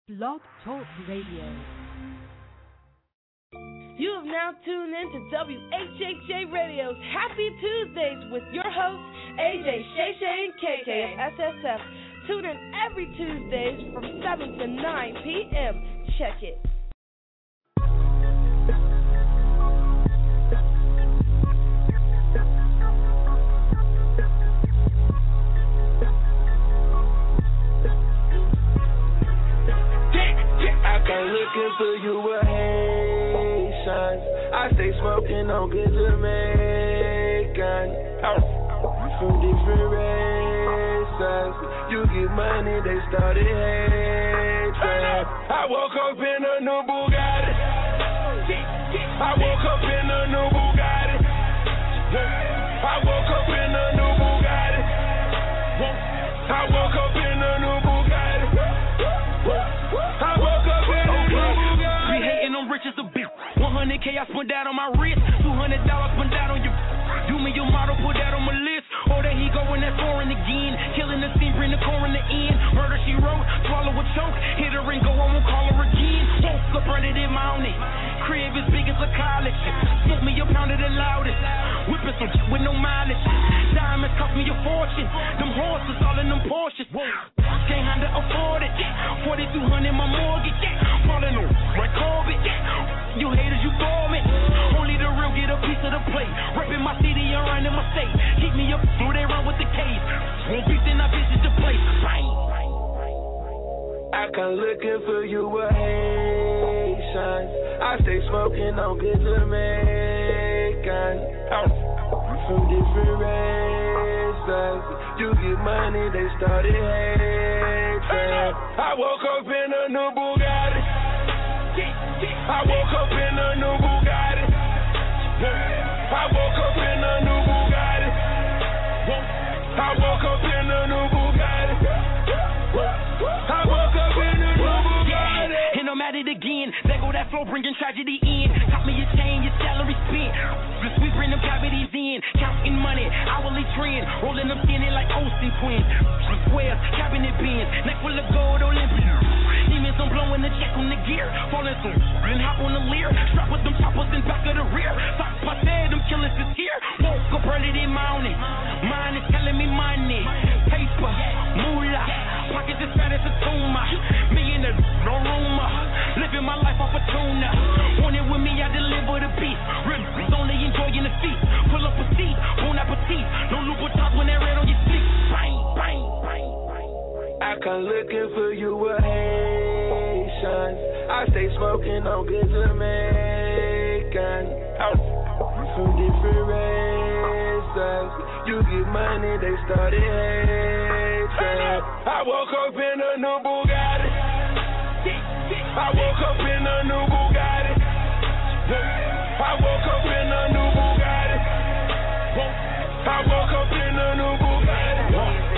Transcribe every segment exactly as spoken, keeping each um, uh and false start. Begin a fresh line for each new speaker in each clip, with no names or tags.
Blog Talk Radio.
You have now tuned in to W H H A Radio's Happy Tuesdays with your hosts, A J, Shay Shay, and K K of S S F. Tune in every Tuesdays from seven to nine p.m. Check it.
Looking for you with Haitians. I stay smoking on good Jamaican. From different races. You get money, they started hating. I woke up in a new Bugatti. I woke up in a new Bugatti. I woke up in a new Bugatti. I woke up in a new Bugatti. I woke up in a new Bugatti.
We hating on riches a bit. one hundred K I spent that on my wrist. two hundred dollars spent that on your. Do me your model, put that on my list. Oh, there he going, that's foreign again. Killing the scene, bring the core in the end. Murder she wrote, swallow a choke. Hit her and go, I won't call her again. Woke up, running it, mounted. Crib as big as a college. Smoke me a pound of the loudest. Whipping some shit with no mileage. Diamonds cost me a fortune. Them horses all in them Porsches. Can't handle afford it. forty-two hundred my mortgage. Falling on Red Corbett. You haters, you bore me. Only the real get a piece of the plate. Ripping my city around in my state. Keep me up, through they run with the case. Won't beat, then I visit the place. Bang.
I come looking for you with Haitians. I stay smoking on good Jamaican. From different races. You get money, they started hating. I woke up in a new Bugatti. I woke up in a new Bugatti. I woke up in a new Bugatti. I woke up in a new Bugatti. I woke up in a new Bugatti.
And I'm at it again. There go that flow bringing tragedy in. Top me your chain, your salary spent. The sweet bring them cavities in. Counting money, hourly trend. Rolling them skinny like Olsen twins. Squares, cabinet bins. Neck full of gold, Olympia. Demons, I'm blowing the check on the gear. Falling through, and hop on the leer. Strap with them choppers in back of the rear. Thought I said them killers is here. Woke up early this morning. Mine is telling me money. Paper, moolah. Pockets as fat as a tumor. Me in the no rumor. Living my life off a tuna. Want it with me, I deliver the beat. Ribs only enjoying the feast. Pull up a seat, bon appetit. No Louboutins when they're red on your sleep. Bang, bang, bang, bang.
I come looking for you with Haitians. I stay smoking on good Jamaican. From different races. You get money, they started hating. I woke up in a new Bugatti. I woke up in a new Bugatti. I woke up in a new Bugatti. I woke up in a new Bugatti.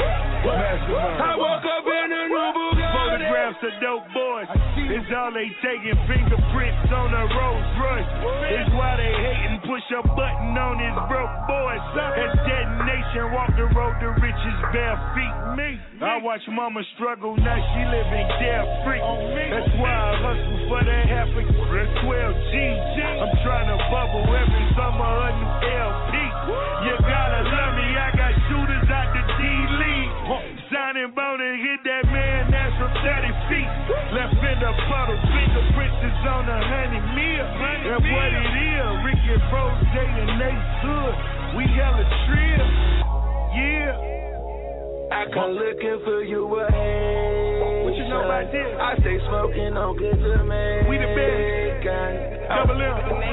I woke up in a new Bugatti.
Photographs of dope boys. It's all they taking, fingerprints on a Rolls Royce. It's why they hating, push a button on his broke boys. As detonation, walk the road to riches, bare feet. Me, I watch mama struggle, now she living carefree. That's why I hustle for that half a twelve G. I'm trying to bubble every summer a new L P. You gotta love me, I got shooters out the D-League. Signing bone and hit that man, that's from thirty feet. Left in the puddle, fingerprints is on a honey meal. That's what it is, Ricky Rose, J and Nate's Hood. We hella trill, yeah.
I come looking for you with Haitians.
What you know about this?
I stay smoking on good Jamaican.
We the best. Double M.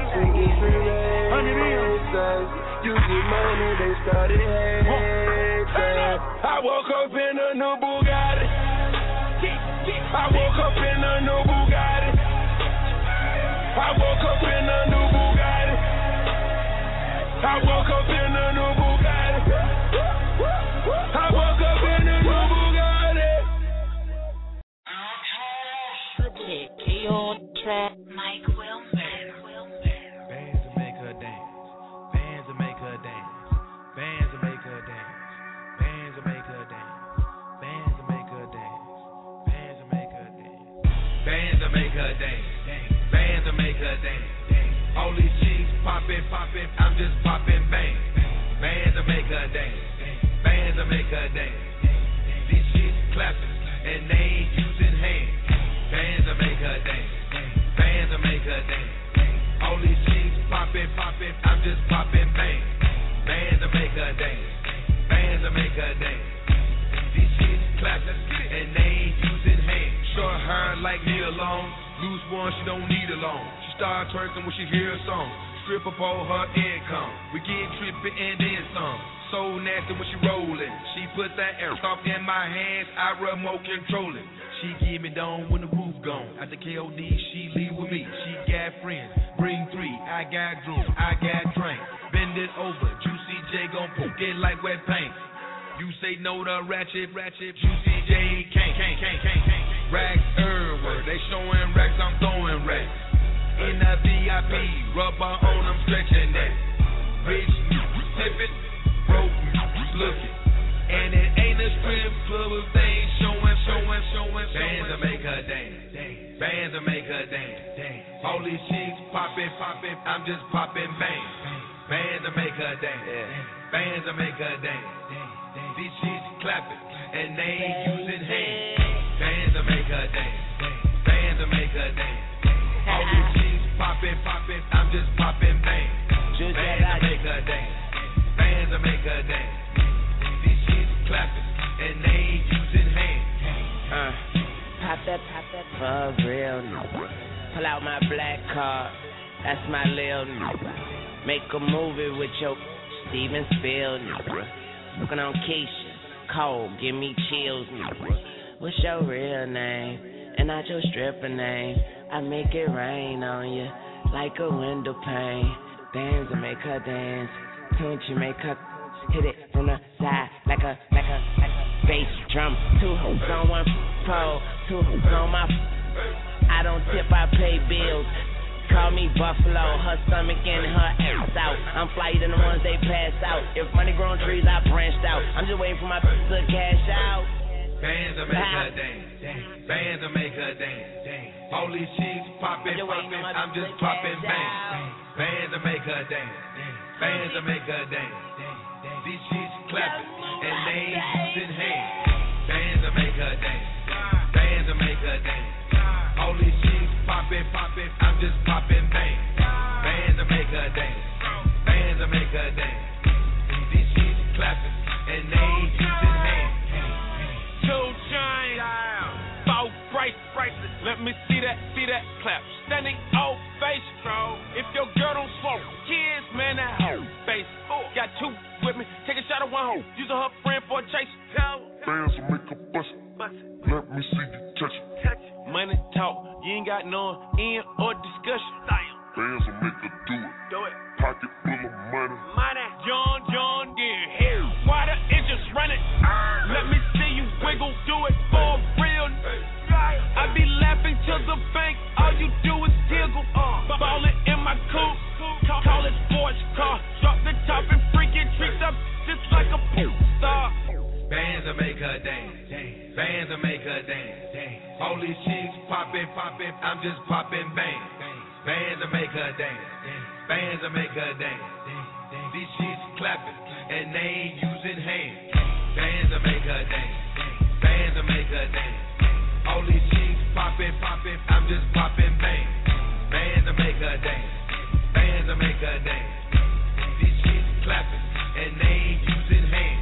Hundred M.
You get money, they started hating. I woke up in a new Bugatti. I woke up in a new Bugatti. I woke up in a new Bugatti. I woke up in a new Bugatti. I woke up in a new Bugatti.
Key on track, Mike Wilmer.
Bands to make her dance. Bands to make her dance. Bands to make her dance. Bands to make her dance. Bands to make her dance. Bands to make her dance. Bands that make her dance. Bands that make her dance. All these chicks poppin', poppin', I'm just poppin' bang. Bands that make her dance. Bands that make her dance. These chicks clappin', and they ain't using hands. Bands that make her dance. Bands that make her dance. All these chicks poppin', poppin', I'm just poppin' bang. Bands that make her dance. Bands that make her dance. These chicks clappin', and they ain't using hands. Short hair like Neil Long. Loose one, she don't need a loan. She start twerking when she hear a song. Strip up all her income. We get trippin' and then some. So nasty when she rollin'. She put that airsoft in my hands, I remote control it. She give me down when the roof gone. At the K O D, she leave with me. She got friends, bring three. I got droom, I got drink. Bend it over, Juicy J gon' poke it like wet paint. You say no to ratchet, ratchet, Juicy J can't, can't, can't, can't, can't. Racks everywhere, they showing racks, I'm throwing racks. In the V I P, rubber on, I'm stretching that. Rich, tip it, broke, look it. And it ain't a strip club if they ain't showing, showing, showing, bands that make her dance. Bands that make her dance. All these chicks poppin', poppin', I'm just poppin' bang. Bands that make her dance. Bands that make her dance. These chicks clappin', and they ain't using hands. Bands that make her dance. Bands that make her dance. All these chicks poppin', poppin', I'm just poppin' bang. Bands that make her dance. Bands that make her dance. These chicks clappin', and they ain't using hands.
Uh, pop that, pop that for real. Pull out my black card, that's my lil nigga. Make a movie with your Steven Spielberg. Looking on Keisha, cold, give me chills, nigga. What's your real name? And not your stripper name. I make it rain on you like a window pane. Bands that make her dance. Coochie make her hit it from the side like a like a like a bass drum. Two hoops on one pole, two hoops on my. I don't tip, I pay bills. Call me Buffalo, her stomach and her ass out. I'm flyer than the ones they pass out. If money growing trees, I branched out. I'm just waiting for my to cash out.
Bands that make her dance. Bands that make her dance. All these chicks poppin', poppin', I'm just poppin' bang. Bands that make her dance. Bands that make her dance. These chicks clappin', and they ain't using hands. Bands that make her dance. Bands that make her dance. All these chicks poppin', poppin', I'm just poppin' bang. Bands that make her dance. Bands that make her dance. These chicks clappin', and they ain't using hands.
Two chains, four bracelets. Let me see that, see that clap. Standing ovation. If your girl don't smoke, kids, man, that hoe face. Got two with me, take a shot at one hoe. Using her friend for a chase.
Bands will make her bust it. Let me see you touch it.
Money talk, you ain't got no end or discussion.
Bands will make her do it. Do it. Pocket full of money.
Money. John, John, dear hair. Why the engines running? Let me see you wiggle, do it for real. I be laughing to the bank, all you do is giggle. Ballin' in my coupe, call it sports car. Drop the top and freaking tricks up just like a poop star.
Bands that make her dance. Bands that make her dance. All these chicks poppin', poppin', I'm just poppin' bang. Bands that make her dance. Bands that make her dance. These chicks clappin', and they ain't using hands. Bands that make her dance. Bands that make her dance. All these chicks poppin', poppin', I'm just poppin' bang. Bands that make her dance. Bands that make her dance. These chicks clappin', and they ain't using hands.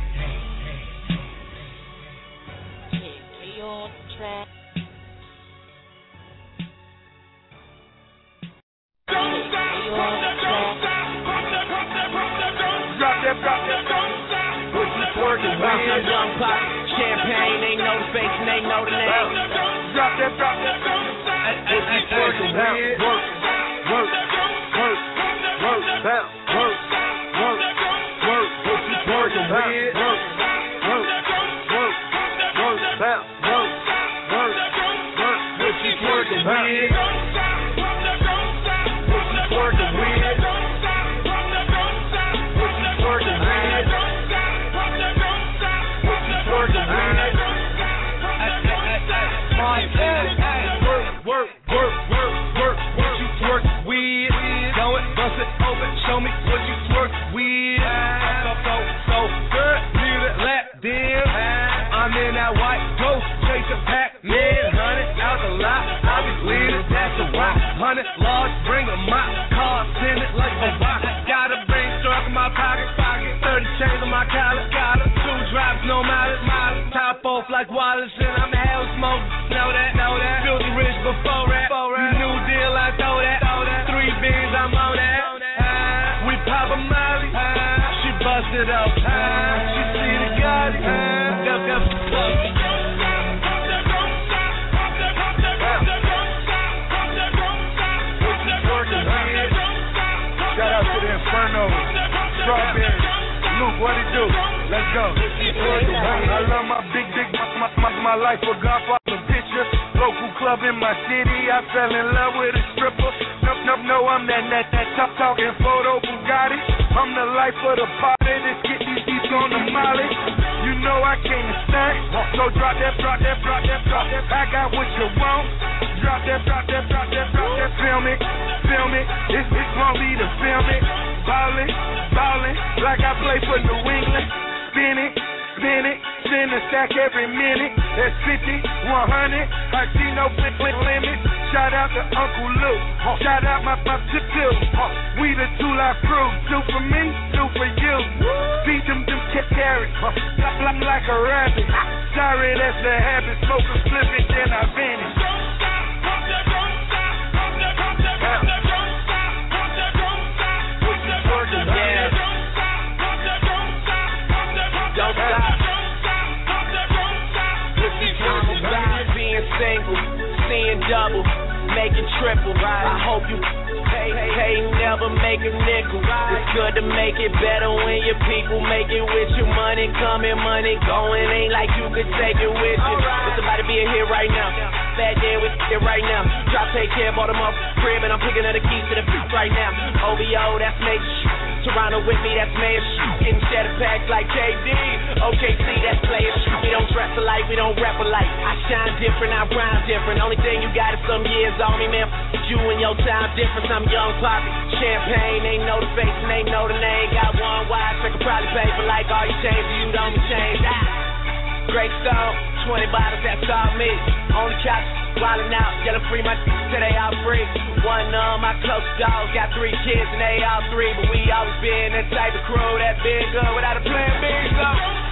On track.
Don't stop, don't stop, drop that, drop that, don't stop. Pussy twerking,
Welcome, young pop, champagne, they know the face and they know the name.
Drop that, drop that, don't stop. Pussy twerking, work, work, work, work, work, work, work, work, pussy twerking, work, work, work, work, work, work. Twerking weird, pussy twerking weird, pussy twerking weird, pussy twerking weird.
work, work, work, work, what you twerk with. Go it, bust it open, show me what you twerk with. So, so, so good, need a lap dance. I'm in that white ghost, chase a Pac-Man. Hundred out the lot, I be leading, that's a rock. Hundred large, bring a mop, car, send it like a box. Got a brain struck in my pocket, pocket. Thirty chains on my collar, collar. Two drops, no mileage, mileage. Top off like Wallace, and I'm hell smoke. Know that, know that. Filthy rich before rap. You new deal, I throw that. Three beans, I'm on that. Uh, we pop a molly. Uh, she bust it up. Uh, she see the Gotti. Uh, duck up, duck.
Shout out to the Inferno, Strawberry, Luke, what it do? Let's go. I love my big, big, my, my, my life a Godfather picture. Local club in my city, I fell in love with a stripper. Nope, nope, no, I'm that, that, that tough talking photo Bugatti. I'm the life of the party, let's get these beats on the molly. You know I can't stand, so drop that, drop that, drop that, drop that. I got what you want. Drop that, drop that, drop that, drop that. Film it, film it. It's, it's gonna be the film it. Ballin', ballin', like I play for New England. Spin it, spin it, spin a stack every minute. That's fifty, one hundred. I see no flip, flip limit. Shout out to Uncle Luke. Shout out my my tip tip. We the two life crew. Two for me, two for you. Beat them, them cat carrots. Flop, flop like a rabbit. Sorry, that's the habit. Smoke a flip it, then I vanish.
Yeah. Don't stop. Being single, seeing double, making triple. I hope you pay, pay, never make a nickel. It's good to make it better when your people make it with you. Money coming, money going. Ain't like you could take it with you. There's somebody being here right now. Bad day with it right now. Drop, take care, bought them off crib, and I'm picking up the keys to the beat right now. O V O, that's major shit. Toronto with me, that's major shit. Getting shadow packs like K D. O K C, that's player shit. We don't dress alike, we don't rap alike. I shine different, I rhyme different. Only thing you got is some years on me, man. F- you and your time difference. I'm young poppy. Champagne, ain't know the face and ain't know the name. Got one watch, I could probably pay for like all you change, you don't change. Ah. Great Stone, twenty bottles, that's all me. On the couch, wildin' out, yelling free, my say they all free. One of my close dogs got three kids and they all three, but we always been that type of crew that been good without a plan B. So.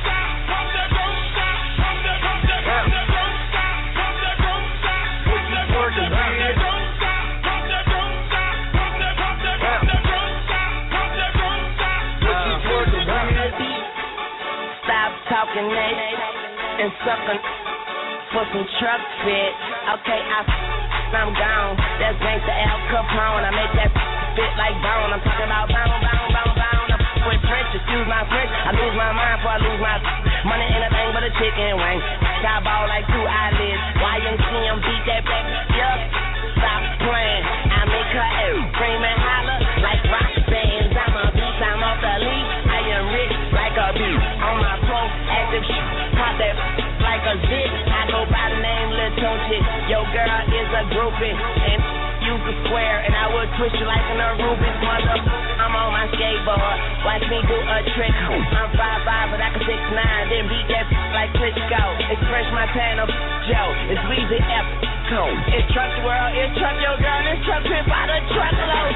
Stop talking that and suckin' for some truck fit. Okay, I I'm gone. That's gangsta Al Capone. I make that fit like bone. I'm talking about bone, bone, bone, bone. I'm with French, excuse my French. I lose my mind before I lose my money. Ain't a thing but a chicken wing. I ball like two eyelids. Y M C M beat that back. Yup, stop playing. I make her scream and holler like rock bands. I'm a beast, I'm off the lead. I am rich like a bee. On my phone, active shit. Pop that like a zit. I go by the name Lil Tunchi. Your girl is a groupie. And you can square. And I would twist you like an Rubik's mother. I'm on my skateboard. Watch me do a trick. I'm five five, but I can six nine. Then beat that like Klitschko. Express my Montana Joe. It's Weezy F. Code. It's Truck the World. It's Truck Your Girl. It's Truck Trip by the Truckload.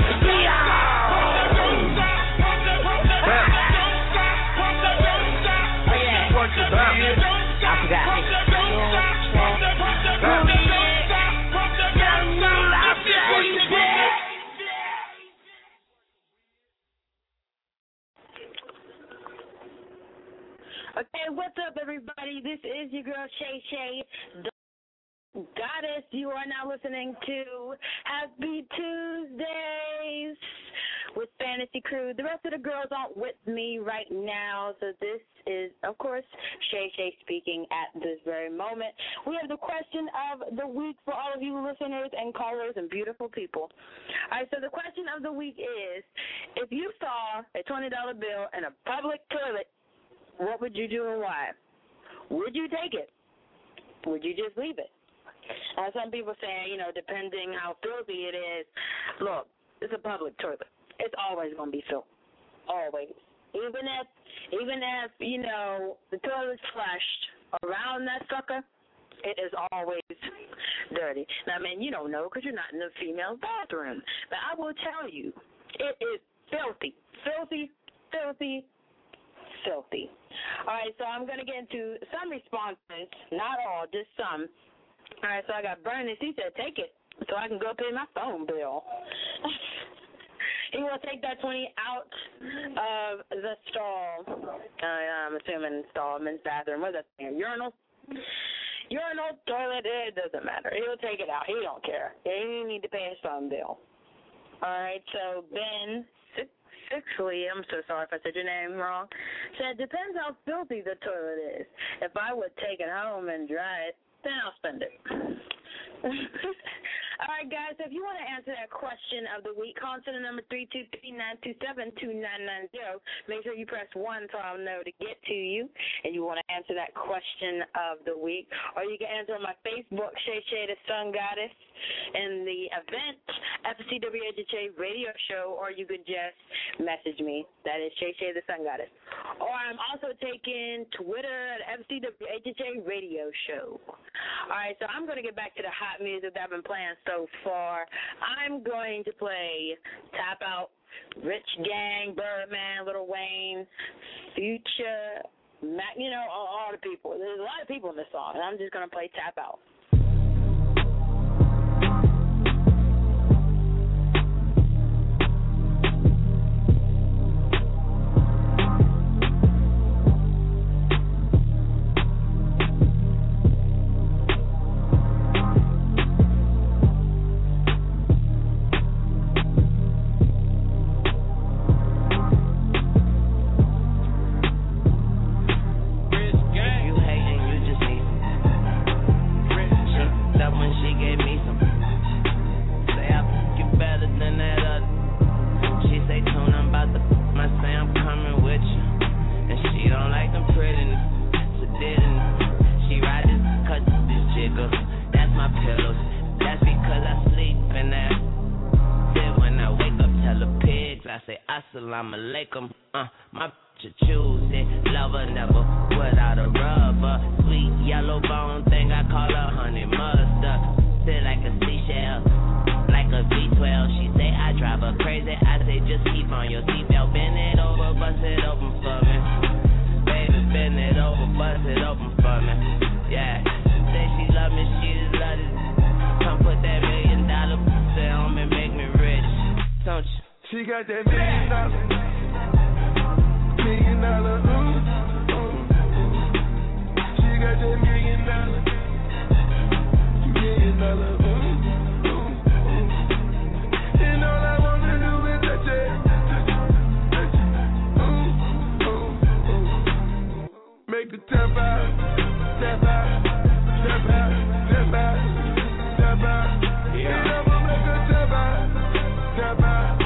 I forgot.
Okay, what's up, everybody? This is your girl, Shay Shay, the Goddess. You are now listening to Happy Tuesdays with Fantasy Crew. The rest of the girls aren't with me right now, so this is, of course, Shay Shay speaking at this very moment. We have the question of the week for all of you listeners and callers and beautiful people. All right, so the question of the week is, if you saw a twenty dollar bill in a public toilet, what would you do and why? Would you take it? Would you just leave it? Uh, some people say, you know, depending how filthy it is, look, it's a public toilet. It's always going to be filthy. Always. Even if, even if, you know, the toilet's flushed around that sucker, it is always dirty. Now, man, you don't know because you're not in the female bathroom. But I will tell you, it is filthy. Filthy, filthy, filthy. All right, so I'm going to get into some responses. Not all, just some. All right, so I got Bernice. He said, take it so I can go pay my phone bill. He will take that twenty out of the stall. Uh, I'm assuming stall, men's bathroom. What's that thing? Urinal? Urinal, toilet, it doesn't matter. He'll take it out. He don't care. He didn't need to pay his phone bill. All right, so Ben Sixley, I'm so sorry if I said your name wrong, said, depends how filthy the toilet is. If I would take it home and dry it, then I'll spend it. All right, guys, so if you want to answer that question of the week, call to the number three two three, nine two seven, two nine nine zero. Make sure you press one so I'll know to get to you, and you want to answer that question of the week. Or you can answer on my Facebook, Shay Shay the Sun Goddess, in the event, F C W H H A radio show, or you could just message me. That is Shay Shay the Sun Goddess. Or I'm also taking Twitter at F C W H H A radio show. All right, so I'm going to get back to the hot music that I've been playing so far. I'm going to play Tap Out, Rich Gang, Birdman, Lil Wayne, Future, Mac, you know, all, all the people. There's a lot of people in this song, and I'm just going to play Tap Out.
Assalamu alaikum, uh, my bitch choose it. Lover never without a rubber. Sweet yellow bone thing, I call her honey mustard. Sit like a seashell, like a V twelve. She say I drive her crazy. I say just keep on your seatbelt. Bend it over, bust it open for me. Baby, bend it over, bust it open for me. Yeah, say she love me, she just love it. Come put that million dollar pussy on me, make me rich. Don't you?
She got that million dollar, million dollar, ooh, ooh. She got that million dollar, million dollar, ooh, ooh, ooh. And all I wanna do is touch it, touch it, touch it, ooh, ooh, ooh. Make her tap out, tap out, tap out, tap out, tap out. Yeah. And I'ma make her tap out, tap out.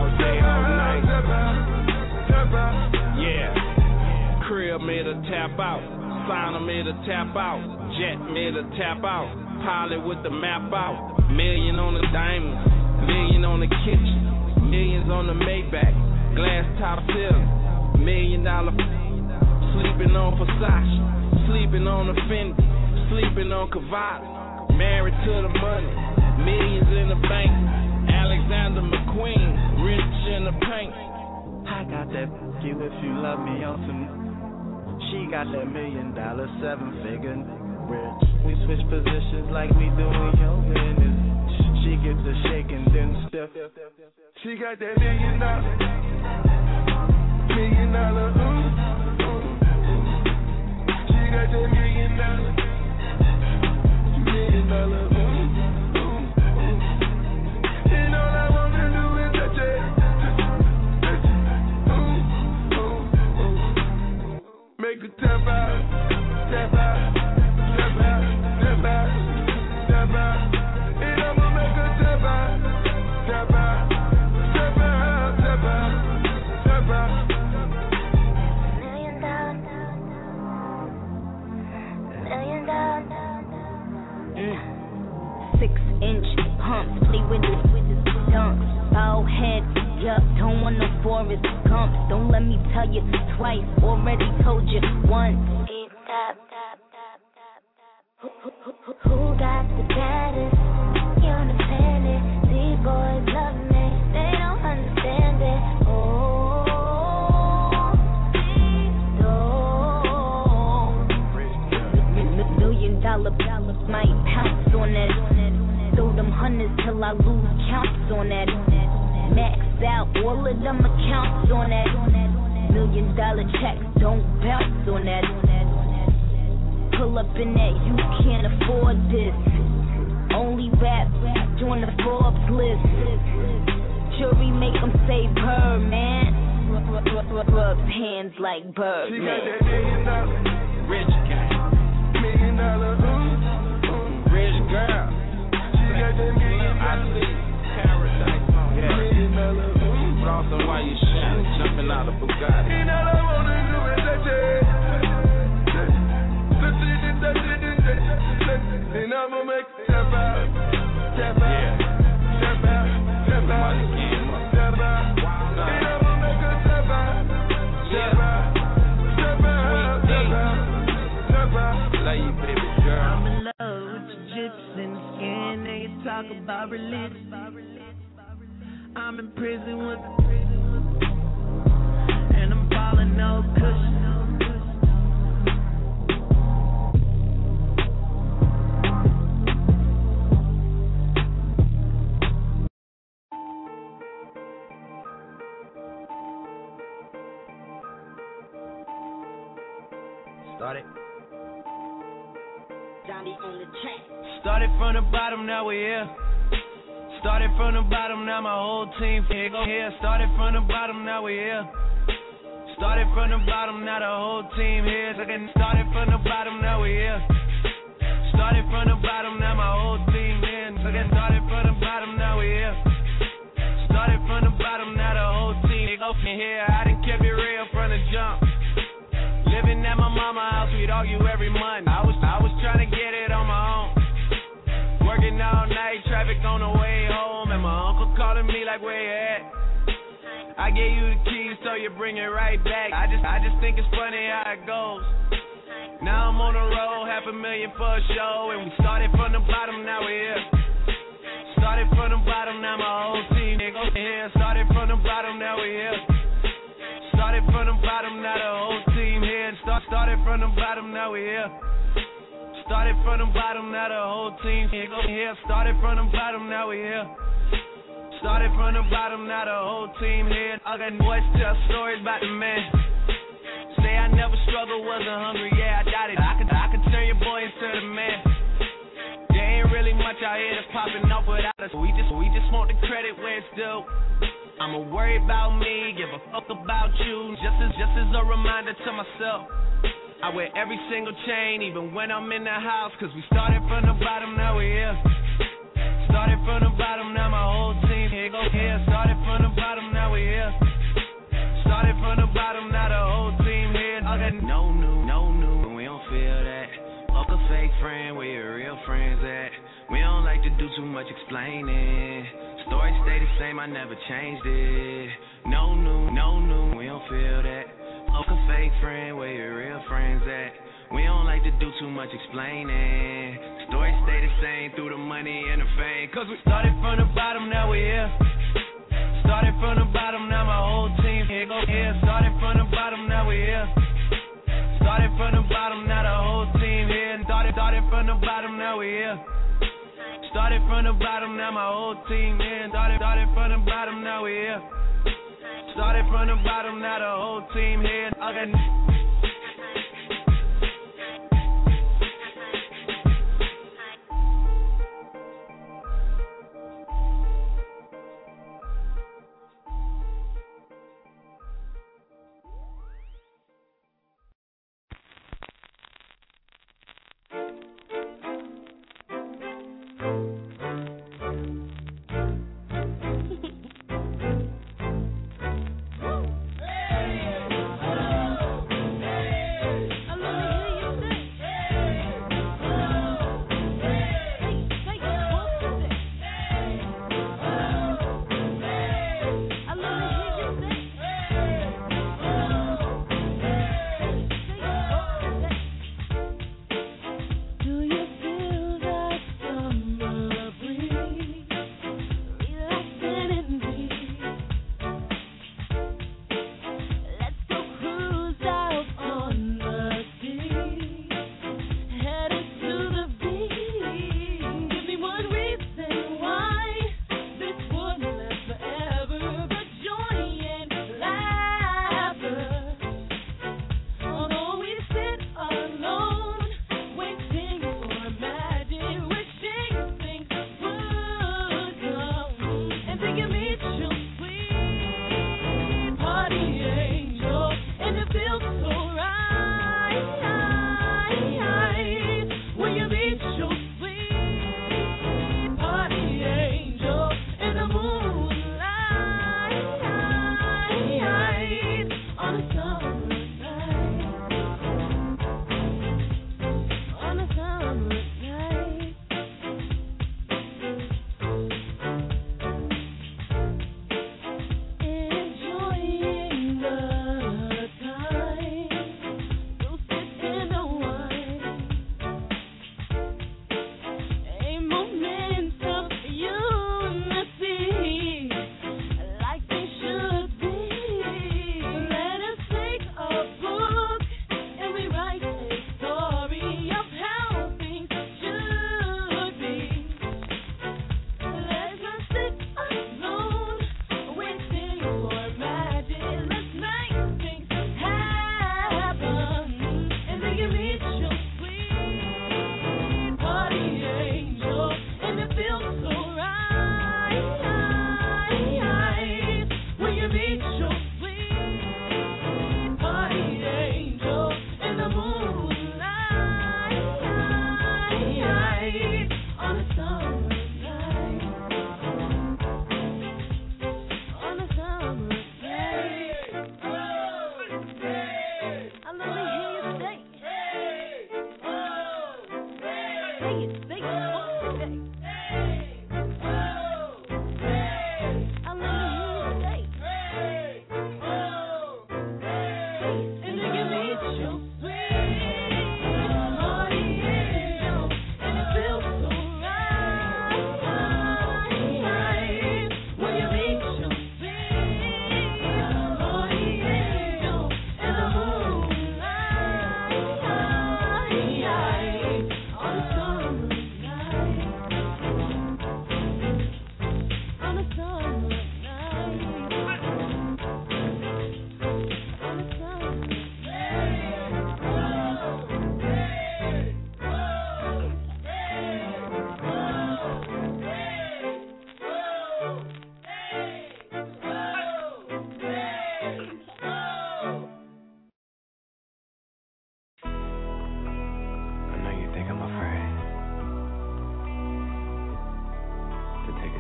Yeah, Crib made her tap out, Signer made her tap out, Jet made her tap out, Pilot with the map out, million on the diamonds, million on the kitchen, millions on the Maybach, glass top ceiling, million dollar, sleeping on Versace, sleeping on the Fendi, sleeping on Cavalli, married to the money, millions in the bank, Alexander McQueen, rich in the paint.
I got that you if you love me on some. She got that million dollar seven figure rich. We switch positions like we do in yoga and she gets a shake and then stiff.
She got that million dollar, million dollar, ooh, ooh. She got that million dollar, million dollar, ooh, ooh, ooh. And all I wanna do is touch it. Make her tap out, tap out, tap out, tap out, tap out. And I'ma make her tap out, tap out, tap out, tap out, tap out.
Forrest Gump. Don't let me tell you twice, already told you once.
Eat that, that, that, that, that. Who, who, who, who got the baddest? You understand it? These boys love me, they don't understand it. Oh, these don't. Million dollar dollars might pounce on that. Throw them hundreds till I lose counts on that. Maxed out all of them accounts on that. Million dollar checks don't bounce on that. Pull up in that, you can't afford this. Only rap on the Forbes list. Jury make them say purr, man. Rub hands like Bird,
she
man.
got that million dollar,
Rich guy,
million dollar, ooh, ooh.
rich girl.
She got that million
I
dollar,
see paradise on yeah.
million dollar, ooh.
Flossing while you shine, jumping out of Bugatti.
And all I wanna do is touch it. And I'ma make it step out, step out,
Yeah.
step out, step out,
Money game up.
step out. And I'ma make it step out, step out, step out, step out, step out.
Love you, baby girl.
I'm in love with your jips and the skin. They talk about religion. I'm in prison with and I'm falling no cushion.
Started.
Johnny on the track.
Started from the bottom, now we're here. Started from the bottom, now my whole team here. Go here. Started from the bottom, now we're here. Started from the bottom, now the whole team here. Started from the bottom, now we're here. Started from the bottom, now my whole team here. Started from the bottom, now we're here. Started from the bottom, now the whole team here. I done kept it real from the jump. Living at my mama's house, we'd argue every month. I was I was trying to get it on my own. Working all night, traffic on the way home, and my uncle calling me like, where you at? I gave you the keys, so you bring it right back. I just I just think it's funny how it goes. Now I'm on the road, half a million for a show, and we started from the bottom, now we're here. Started from the bottom, now my whole team here. Started from the bottom, now we're here. Started from the bottom, now the whole team here. Start, started from the bottom, now we're here. Started from the bottom, now the whole team here. Started from the bottom, now we're here. Started from the bottom, now the whole team here. I got boys tell stories about the man. Say I never struggled, wasn't hungry, yeah, I doubt it. I could, I could turn your boy into the man. There ain't really much out here that's popping off without us. We just, we just want the credit where it's due. I'ma worry about me, give a fuck about you. Just as, just as a reminder to myself. I wear every single chain, even when I'm in the house. Cause we started from the bottom, now we're here. Started from the bottom, now my whole team here. Go here. Started from the bottom, now we're here. Started from the bottom, now the whole team here. I got no new, no new, we don't feel that. Fuck a fake friend, where your real friends at? We don't like to do too much explaining. Story stay the same, I never changed it. No new, no new, we don't feel that. Fuck a fake friend, where your real friends at? We don't like to do too much explaining. Story stay the same through the money and the fame. Cause we started from the bottom, now we're here. Started from the bottom, now my whole team here. Go here. Started from the bottom, now we're here. Started from the bottom, now the whole team here. Started, started from the bottom, now we're here. Started from the bottom, now my whole team here. Started, started from the bottom, now we're here. Started from the bottom, now the whole team here. I got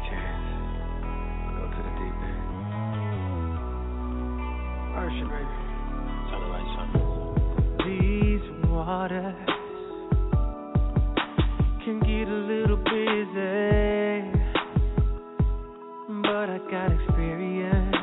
a chance. Go to the deep end. Worship, baby. Tell it right, son.
These waters can get a little busy, but I got experience.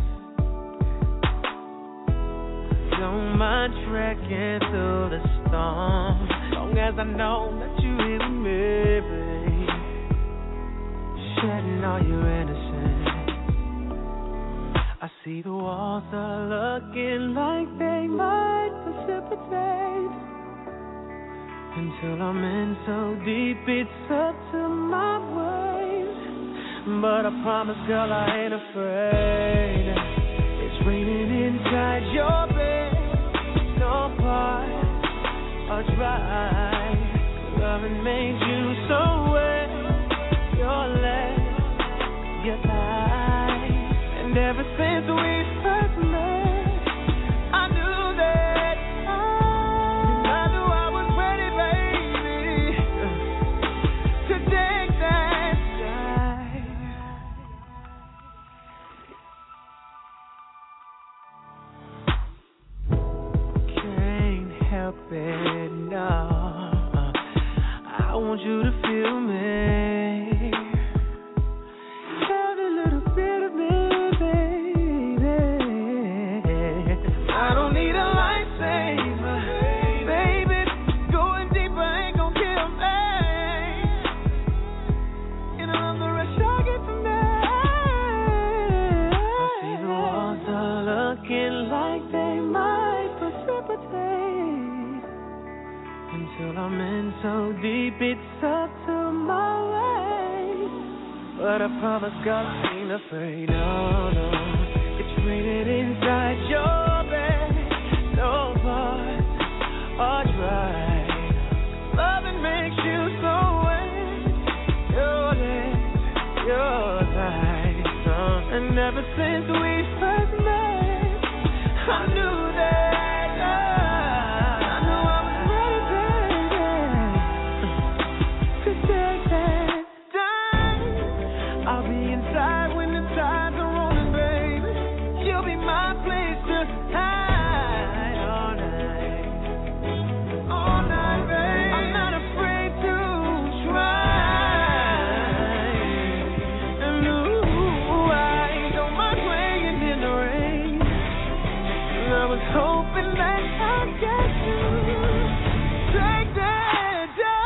Don't mind trekking through the storm, long as I know that you hear me, babe. Shedding all your innocence. I see the walls are looking like they might precipitate, until I'm in so deep it's up to my waist. But I promise, girl, I ain't afraid. It's raining inside your bed. No part or dry. Loving made you so wet. Your legs, your thighs. And ever since we first met, I knew that I knew I was ready, baby, to take that dive. Can't help it, no. I want you to feel me. Every little bit of me, baby. I don't need a lifesaver, baby. Going deeper ain't gon' kill me. And I love the rush I get from there. I see the walls are looking like they might precipitate, until I'm in so deep it's up to my waist. But I promise, God, I ain't afraid, no, no. It's raining inside your bed. No parts are dry. Loving makes you so wet. Your legs, your thighs, uh, and ever since we first met, I knew that I knew I was ready, baby, to take that dive. I'll be inside when the tides are rolling, baby. You'll be my place to hide all night, all night, baby. I'm not afraid to try. And ooh, I don't mind playing in the rain. I was hoping that I'd get you. Take that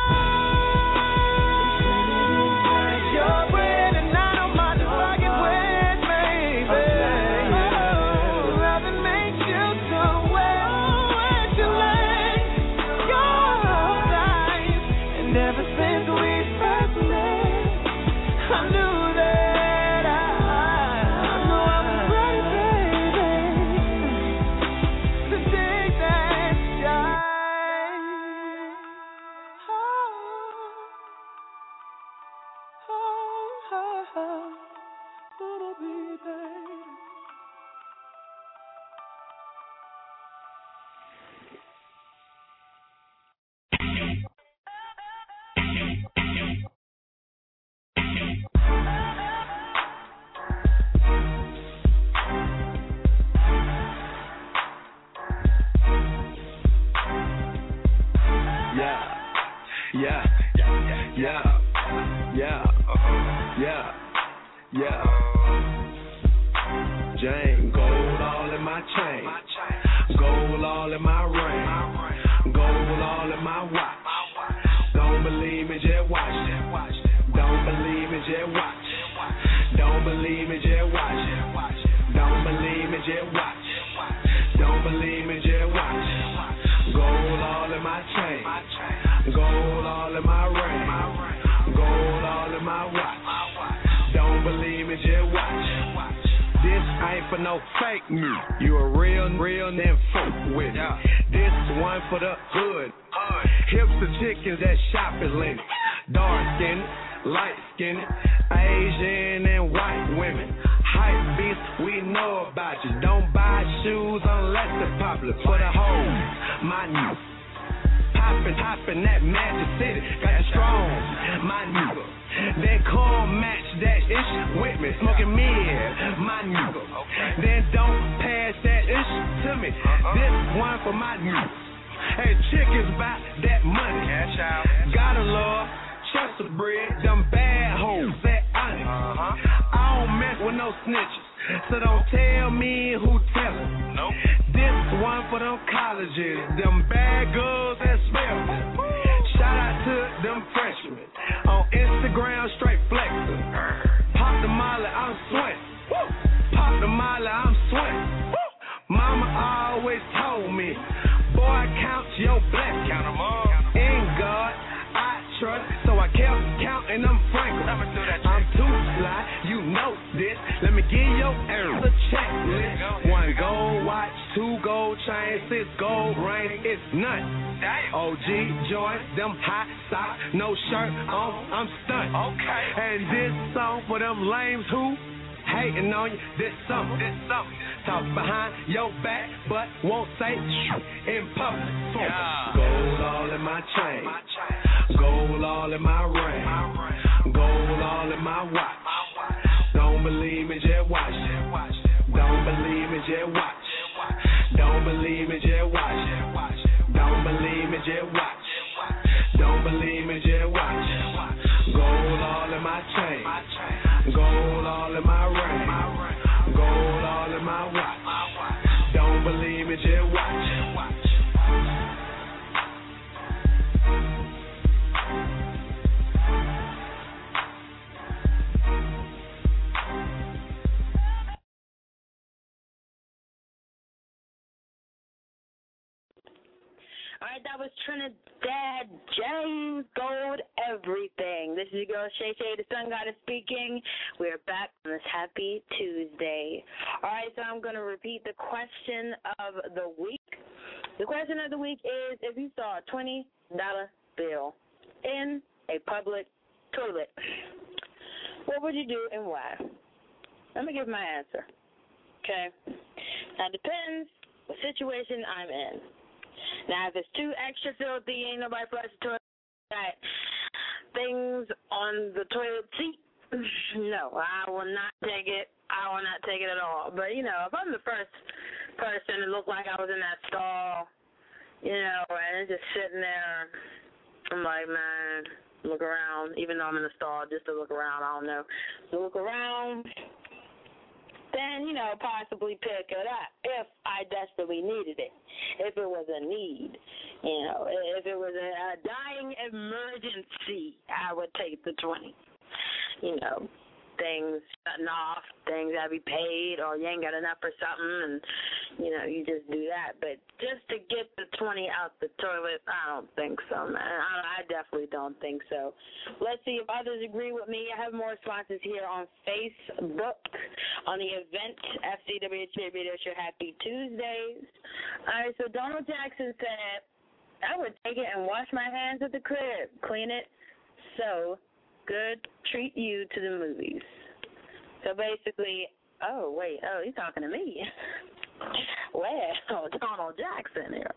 dive. Your bread and I don't mind if I get wet, baby. Oh, loving makes you so wet. Wet your legs, your thighs. And ever since we first met, I knew that I, I knew I was ready, baby, to take that dive. Oh, oh, oh, oh, baby.
Yeah, yeah, yeah, yeah, yeah, yeah. Jane, gold all in my chain, gold all in my ring, gold all in my watch. Don't believe me, just watch. Don't believe me, just watch. Don't believe me, just watch. Don't believe me, just watch. Don't believe me, just watch. Gold all in my chain, gold all in my ring, gold all in my watch. Don't believe me, just watch. This ain't for no fake news. You a real, real, then folk with it. This one for the hood. Hipster chickens that shop at Lennox. Dark skinned, light skinned, Asian and white women. Hype beast, we know about you. Don't buy shoes unless they're popular. For the hoes, my new. Poppin', poppin' that Magic City, got it strong, my nigga.
Then come match that ish with me. Smoking mid, my nigga. Then don't pass that ish to me. This one for my nigga. Hey, chick is about that money. Cash out. Gotta love, trust the bread. Them bad hoes, that honest. I don't mess with no snitches. So don't tell me who tellin'. Nope. This one for them colleges, them bad girls that smell. Shout out to them freshmen on Instagram, straight flexin'. Pop the molly, I'm sweating. Pop the molly, I'm sweating. Mama always told me, boy, count your blessings. Count 'em all. In God, I trust, so I kept counting them frankly. I'm too sly, you know this. Let me give your ass a checklist. One gold watch, two gold chains, six gold rings, it's nothing. O G joints, them hot socks, no shirt on, I'm stunned. Okay. And this song for them lames who hating on you, this something, this something. Talk behind your back, but won't say in public. Yeah. Gold all in my chain, gold all in my ring, gold all in my watch. Don't believe me, just watch. Don't believe me, just watch. Don't believe me, just watch. Don't believe me, just watch. Don't believe me, just watch. Gold all in my chain, gold all in my ring, gold all in my watch. Don't believe me, just watch.
All right, that was Trinidad James, Gold Everything. This is your girl, Shay Shay, the Sun Goddess speaking. We're back on this happy Tuesday. All right, so I'm going to repeat the question of the week. The question of the week is, if you saw a twenty dollar bill in a public toilet, what would you do and why? Let me give my answer. Okay? Now, it depends what situation I'm in. Now, if it's too extra filthy, ain't nobody flush the toilet, got things on the toilet seat, no, I will not take it. I will not take it at all. But, you know, if I'm the first person, it looked like I was in that stall, you know, and it's just sitting there, I'm like, man, look around, even though I'm in the stall, just to look around, I don't know. So look around, then, you know, possibly pick it up if I desperately needed it, if it was a need. You know, if it was a, a dying emergency, I would take the twenty. You know, things shutting off, things that be paid, or you ain't got enough for something, and, you know, you just do that. But just to get the twenty out the toilet, I don't think so, man. I, I definitely don't think so. Let's see if others agree with me. I have more responses here on Facebook on the event, F C W H A Radio Show Happy Tuesdays. All right, so Donald Jackson said, I would take it and wash my hands at the crib, clean it, so good, treat you to the movies. So basically, oh, wait, oh, he's talking to me. Well, Donald Jackson here.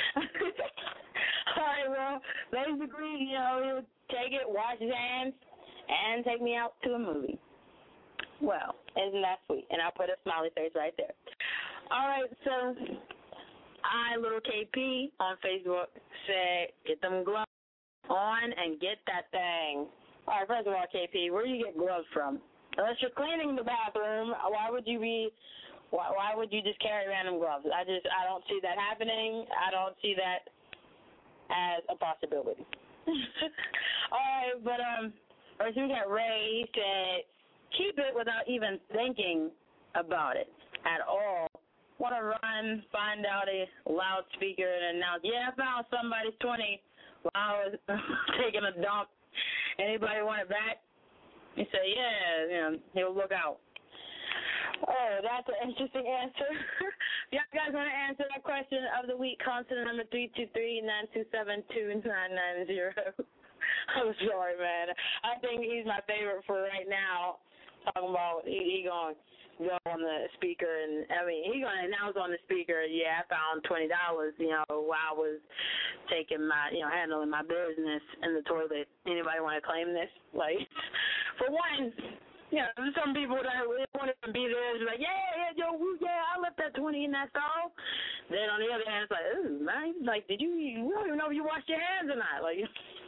All right, well, basically, you know, he would take it, wash his hands, and take me out to a movie. Well, isn't that sweet? And I'll put a smiley face right there. All right, so I, little K P, on Facebook, said, get them gloves on and get that thing. All right, first of all, K P, where do you get gloves from? Unless you're cleaning the bathroom, why would you be, why, why would you just carry random gloves? I just, I don't see that happening. I don't see that as a possibility. All right, but, um, or so we got Ray said, keep it without even thinking about it at all. Want to run, find out a loudspeaker and announce, yeah, I found somebody's twenty while I was taking a dump. Anybody want it back? He said, yeah, you know, he'll look out. Oh, that's an interesting answer. If y'all guys want to answer that question of the week, call to the number three two three, nine two seven, two nine nine zero. I'm sorry, man. I think he's my favorite for right now. talking about he, he going to go on the speaker, and I mean, he going to announce on the speaker, yeah, I found twenty dollars, you know, while I was taking my, you know, handling my business in the toilet. Anybody want to claim this? Like, for one, you know, there's some people that won't even be there. It's like, yeah, yeah, yo, yeah, I left that twenty in that stall. Then on the other hand, it's like, ooh, man, like, did you, we don't even know if you washed your hands or not. Like,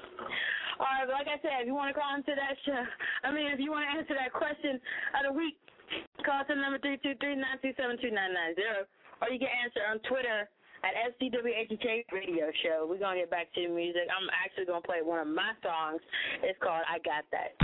all right, but like I said, if you want to call into that show, I mean, if you want to answer that question of the week, call to number three two three, nine two seven, two nine nine zero, or you can answer on Twitter at S C W H K Radio Show. We're going to get back to the music. I'm actually going to play one of my songs. It's called I Got That.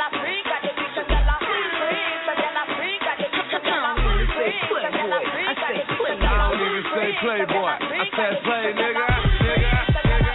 I say
Playboy. I said play, nigga, nigga, nigga.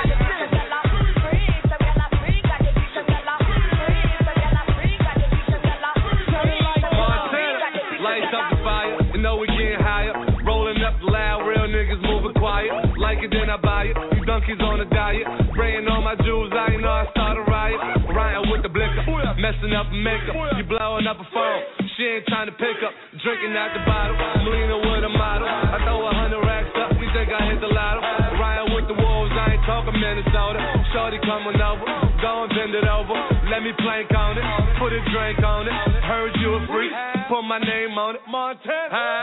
Montana, lights up the fire. You know we getting higher. Rolling up the loud, real niggas moving quiet. Like it, then I buy it. You donkeys on a diet. Spraying on my jewels, I ain't know I start a riot. Riding with the blicker, messing up makeup. You blowing up a phone. She ain't trying to pick up, drinking out the bottle. I'm leaning with a model. I throw a hundred racks up, you think I hit the lotto? Riding with the wolves, I ain't talking Minnesota. Shorty coming over, go and bend it over. Let me plank on it, put a drink on it. Heard you a freak, put my name on it. Montana.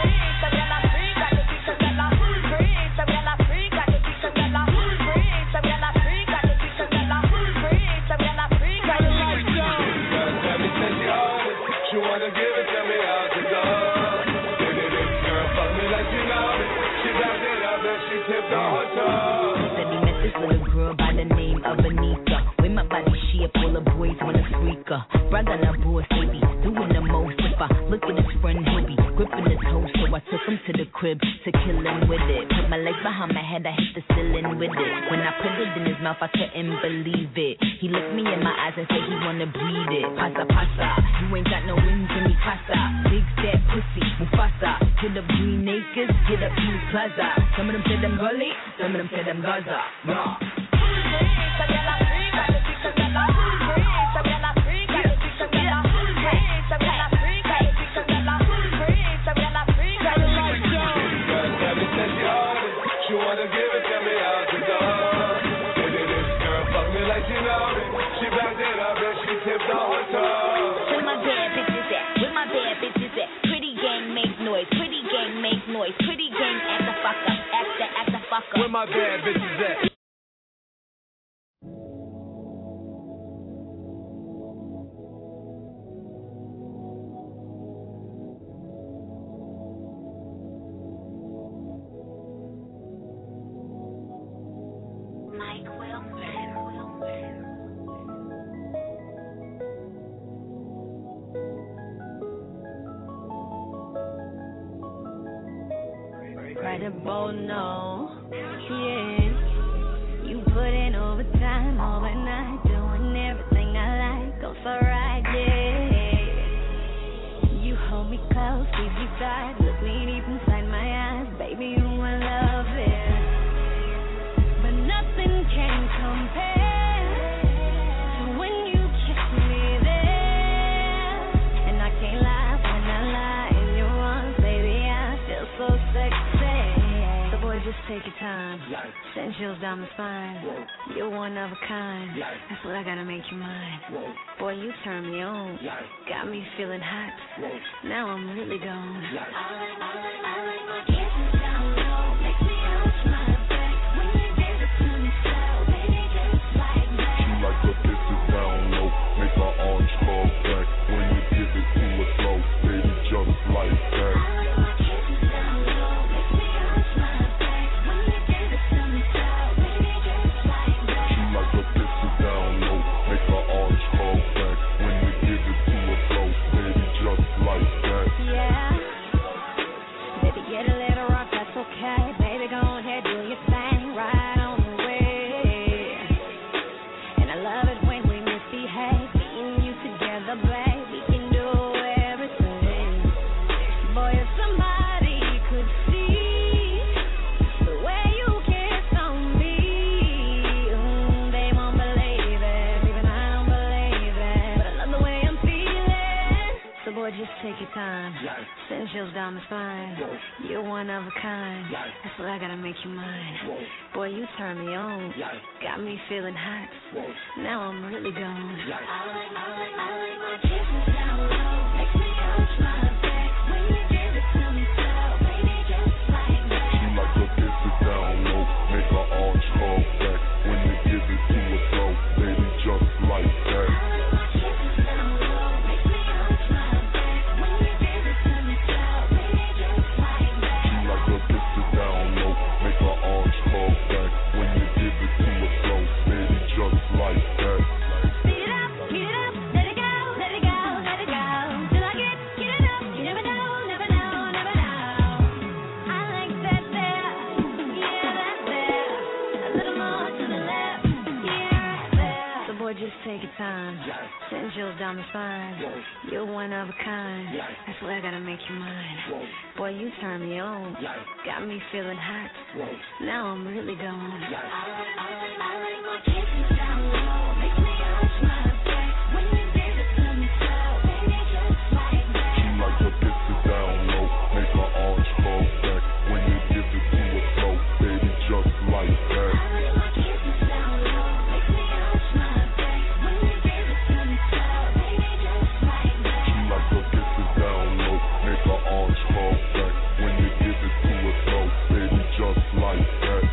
You wanna give it to me out the door. Baby, this girl fuck me like she know me. She backed it up and she tipped on her toes.
Said he met this little girl by the name of Anika. With my body shape, all the boys wanna freak her. Brother na boss, baby, doing the most. If I look at his friend, he'll be gripping his toe. So I took him to the crib to kill him with it. Put my legs behind my head, I hit the ceiling with it. When I put it in his mouth, I couldn't believe it. He looked me in my eyes and said he wanna breathe it. Pasa, pasa, you ain't got no wings in me, pasa. Big fat pussy, Mufasa. Hit up Green Acres, hit up Peace Plaza. Some of them say them gully, some of them say them Gaza. Nah.
You wanna give it to me out the door. Baby, this girl fuck me like she know me. She backed it up and she tipped on her toes.
Where my bad bitches at? Where my bad bitches at? Pretty gang make noise, pretty gang make noise, pretty gang act the fuck up, act the act the fuck up.
Where my bad bitches at?
Incredible, no, yeah. You put in overtime overnight, doing everything I like. Go so right, yeah. You hold me close, deep beside, look me deep inside my eyes, baby, you I love it. But nothing can compare to when you kiss me there. And I can't lie when I lie in your arms, baby, I feel so sexy. Just take your time, send chills down my spine. You're one of a kind, that's what I gotta make you mine. Boy, you turn me on, got me feeling hot. Now I'm really gone. I like, I like, I like my kisses down low, makes me arch my back when you give it to me slow, baby, just like that.
She like her kisses down low, make her arms curl back when you give it to her slow, baby, just like that.
Take your time, send chills down my spine. You're one of a kind, that's what I gotta make you mine. Boy, you turn me on, got me feeling hot. Now I'm really gone. I like, I like, I like my kisses down low, makes me arch my back when you give it to me slow, baby, just like that.
She like her kisses down low, make her arch curl back when you give it to her slow, baby, just like that.
Speed it up, speed it up, let it go, let it go.
diamond fine. You're one of a kind. That's why I gotta make you mine. Boy, you turn me on. Got me feeling hot. Now I'm really gone. I like, I like my kisses down low. Makes me arch my back. When you give it to me slow, baby, just like that.
She like her kisses down low. Make her arch her back. When you give it to her slow, baby, just like that. I like my kisses down low. Makes me arch my back. When you give it to me slow, baby, just like that. She like her kisses down low. Make her arch her back. When you give it to her slow, baby, just like that.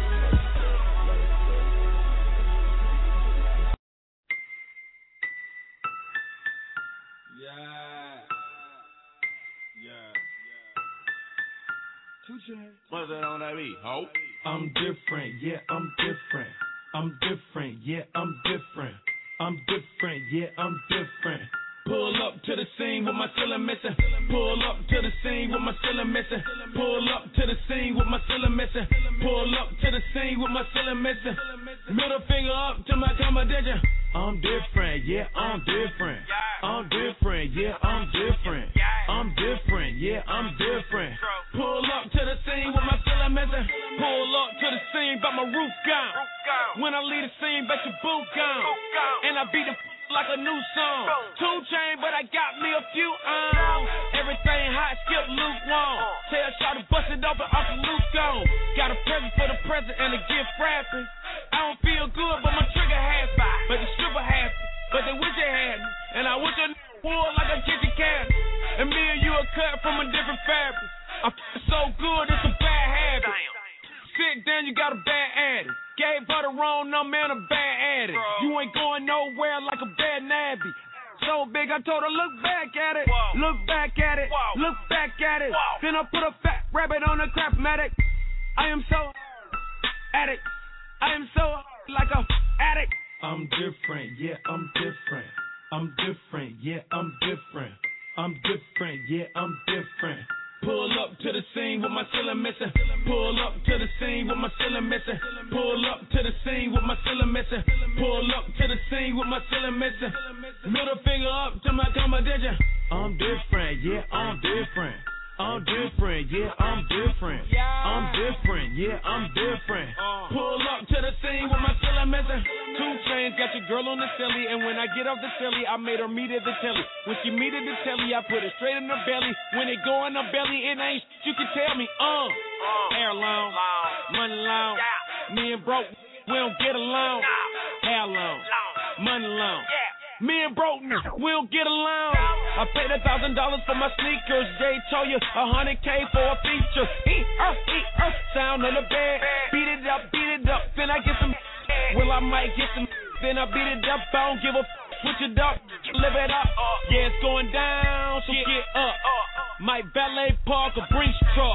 What's that on that beat, ho?
I'm different, yeah, I'm different. I'm different, yeah, I'm different. I'm different, yeah, I'm different.
Pull up to the scene with my ceiling missing. Pull up to the scene with my ceiling missing. Pull up to the scene with my ceiling missing. Pull up to the scene with my ceiling missing. Middle finger up to my competition.
I'm different, yeah, I'm different. I'm different, yeah, I'm different. I'm different, yeah, I'm different.
Pull up to the scene with my ceiling missing. Pull up to the scene, but my roof gone. When I leave the scene, bet your boot gone. And I beat the like a new song. Two chain, but I got me a few on. Everything hot, skip lukewarm. Tell Shaw to bust it open off the loop gone. Got a present for the present and a gift wrapping. I don't feel good, but my trigger happy. But the stripper happy, but they wish they had me. And I wish I would like a kitchen cabinet. And me and you are cut from a different fabric. I feel so good, it's a bad habit. Sick, then you got a bad addict. Gave her the wrong number and a bad addict. Bro. You ain't going nowhere like a bad nabby. So big, I told her, look back at it. Whoa. Look back at it. Whoa. Look back at it. Whoa. Then I put a fat rabbit on a crap-matic. I am so addict. I am so like a addict.
I'm different, yeah, I'm different. I'm different, yeah, I'm different. I'm different, yeah, I'm different.
Pull up to the scene with my ceiling missing. Pull up to the scene with my ceiling missing. Pull up to the scene with my ceiling missing. Pull up to the scene with my ceiling missing. Middle finger up to my competition.
I'm different, yeah, I'm different. I'm different, yeah, I'm different. I'm different, yeah, I'm different.
Pull up to the scene with my ceiling missing. Two chains, got your girl on the silly, and when I get off the silly, I made her meet at the telly. When she meet at the telly, I put it straight in her belly. When it go in her belly, it ain't shit you can tell me. Uh, hair long, money long. Me and broke, we don't get along. Hair long, money long. Me and broke, we don't get along. I paid a thousand dollars for my sneakers. Jay told you a hundred K for a feature. Eat earth, eat earth, sound on the bed. Beat it up, beat it up, then I get some. Well, I might get some, then I beat it up. I don't give a f. Switch it up, live it up. Yeah, it's going down, so get up. Might valet park a Brinks truck.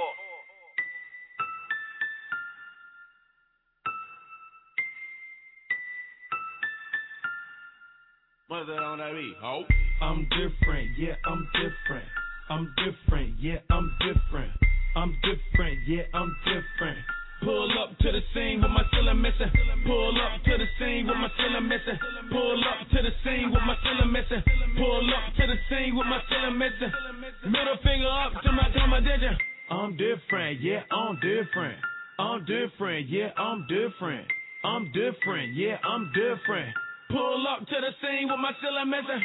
What's that on that beat, ho? I'm different, yeah, I'm different. I'm different, yeah, I'm different. I'm different, yeah, I'm different.
Pull up to the scene with my ceiling missing. Pull up to the scene with my ceiling missing. Pull up to the scene with my ceiling missing. Pull up to the scene with my ceiling missing. Middle finger up to my competition.
I'm different, yeah, I'm different. I'm different, yeah, I'm different. I'm different, yeah, I'm different.
Pull up to the scene with my ceiling missing.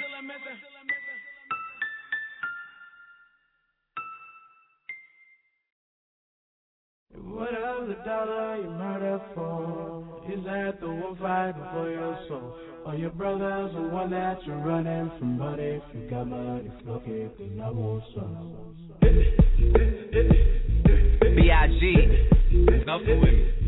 Whatever the dollar you murder for, is that the one fighting for your soul? Or your brother's the one that you're running from? But if you got money, fuck it, then I want some.
B I G Nothing with me.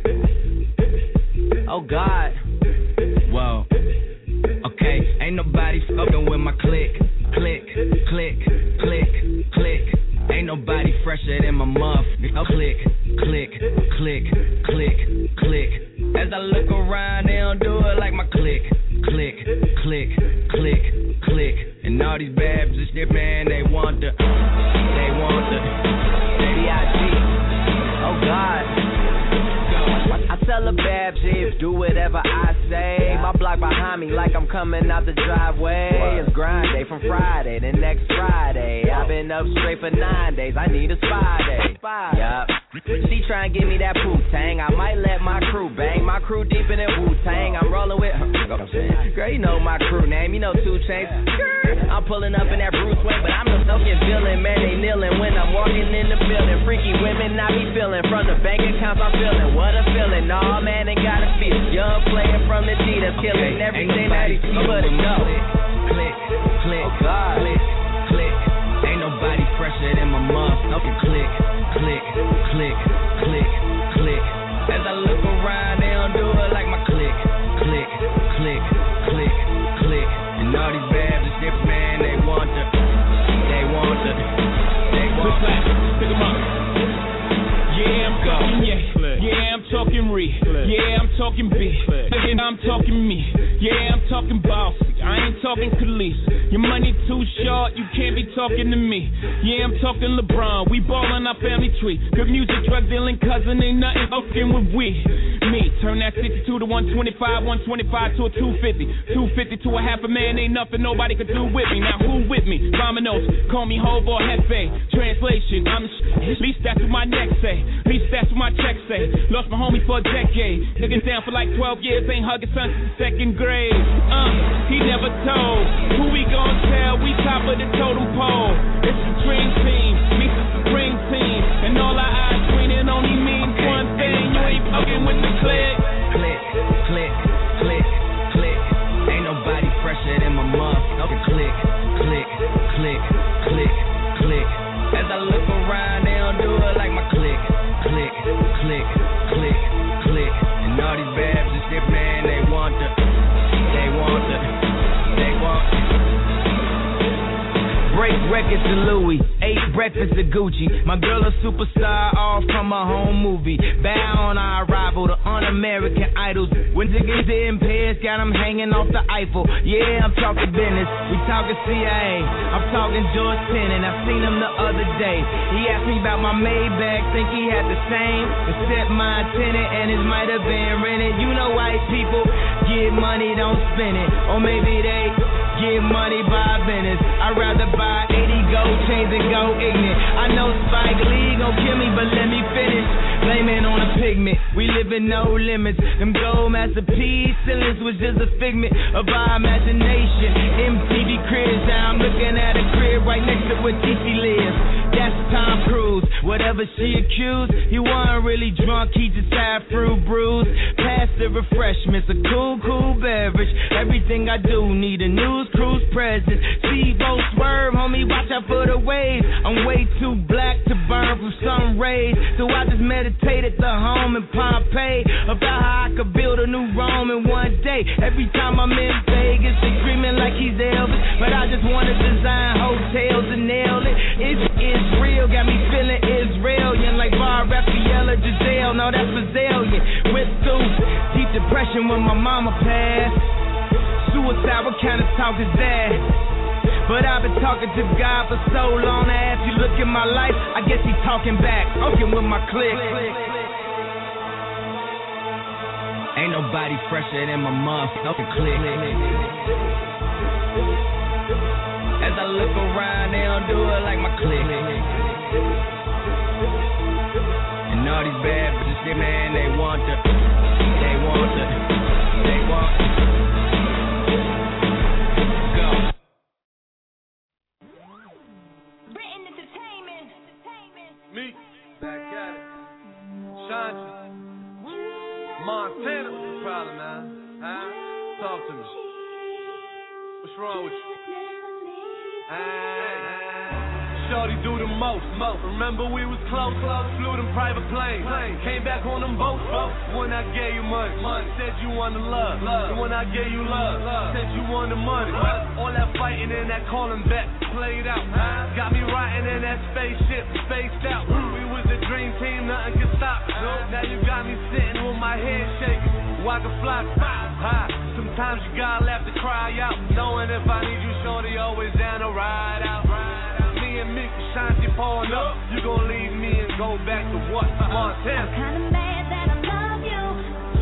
Oh God. Whoa. Okay, ain't nobody fucking with my click. Click, click, click, click. Ain't nobody fresher than my muff. Oh, click, click, click, click, click. As I look around, they don't do it like my click. Click, click, click, click. And all these bad bitches, man, they want the, they want the, B I G Oh God. I, I tell
hella bad shit. Do whatever I say. My block behind me like I'm coming out the driveway. It's grind day from Friday to next Friday. I've been up straight for nine days. I need a spy day. Yup. She try and give me that Wu-Tang. I might let my crew bang. My crew deep in that Wu-Tang. I'm rolling with her. Girl, you know my crew name. You know two Chainz. I'm pulling up in that Bruce Wayne, but I'm the fucking villain. Man, they kneeling when I'm walking in the building. Freaky women I be feeling. From the bank accounts I'm feeling. What a feeling. Nah, man, ain't gotta feel. Young player from the D that's killing everything that he see but it go. Click, click, oh God. Click, click. Ain't nobody fresher than my motherfucking click, click, click, click, click. As I look around, they don't do it like my click, click, click, click, click. And all these bad shit, man, they want to, they want to, they want to. Pick 'em up.
Yeah, I'm talking yeah, yeah, I'm talking re, yeah, I'm talking B, and I'm talking me, yeah, I'm talking bossy, I ain't talking Khalees. Your money too short, you can't be talking to me. Yeah, I'm talking LeBron, we ballin' our family tree. Good music, drug dealing cousin, ain't nothing fucking with we. Me, turn that sixty-two to one twenty-five, one twenty-five to a two fifty, two fifty to a half a man, ain't nothing nobody could do with me. Now who with me? Dominoes, call me Hov or Hefe. Translation, I'm the sh- at least that's what my neck say. At least that's what my check say. Lost my homie for a decade. Niggas down for like twelve years, ain't hugging son since second grade. Uh, he never told. Who we gon' tell? We top of the totem pole. It's the dream team, meets the supreme team. And all our eyes green, it only means one thing. You ain't fucking with the click.
Click, click, click, click. Ain't nobody fresher than my motherfucking click, click, click, click, click. As I look around, they don't do it like my click, click, click, click, click. And all these bad shit, man, they want to, they want to, they want to. Break records to Louis, ate breakfast at Gucci. My girl a superstar, all from a home movie. Bow on our arrival to un-American idols. When tickets in Paris, got them hanging off the Eiffel. Yeah, I'm talking business, we talking C I A. I'm talking George Tenet, I seen him the other day. He asked me about my Maybach, think he had the same. Except my tenant and it might have been rented. You know white people get money, don't spend it. Or maybe they get money by business. I'd rather buy eighty gold chains and go ignorant. I know Spike Lee gon' kill me, but let me finish. Blame it on a pigment, we live in no limits. Them gold masterpiece ceilings was just a figment of our imagination. M T V cribs, now I'm looking at a crib right next to where T C lives. That's Tom Cruise, whatever she accused. He wasn't really drunk, he just had fruit brews. Pass the refreshments, a cool, cool beverage. Everything I do need a news cruise presence. Speedboat swerve, homie, watch out for the waves. I'm way too black to burn from sun rays, so I just meditate at the home in Pompeii about how I could build a new Rome in one day. Every time I'm in Vegas, they screaming like he's Elvis, but I just wanna design hotels and nail it. It's Israel, got me feeling Israelian like Bar Raphael or Giselle. No, that's Brazilian. Went through deep depression when my mama passed. Suicide, what kind of talk is that? But I've been talking to God for so long. Now if you look at my life, I guess he's talking back. Talking with my clique. Ain't nobody fresher than my motherfucking clique. As I look around, they don't do it like my clique. And all these bad bitches, man, they want to, they want to, they want to.
Me, back at it. Shanti, Montana, what's the problem, man? Huh? Talk to me. What's wrong with you? Hey. Shorty do the most, most. Remember we was close, close. Flew them private planes. Plane. Came back on them boats, boats. When I gave you money, money. Said you wanted love, love. And when I gave you love, love. Said you wanted money. What? All that fighting and that calling back played out. Huh? Got me riding in that spaceship, spaced out. Mm. We was a dream team, nothing could stop us. No. Now you got me sitting with my head shaking. Walk a flock, high. Sometimes you gotta laugh to cry out. Knowing if I need you, shorty, always down to ride out. Me and Mickey Shanti pulling up. You gon' leave me and go back to what? Montana.
I'm kinda mad that I love you.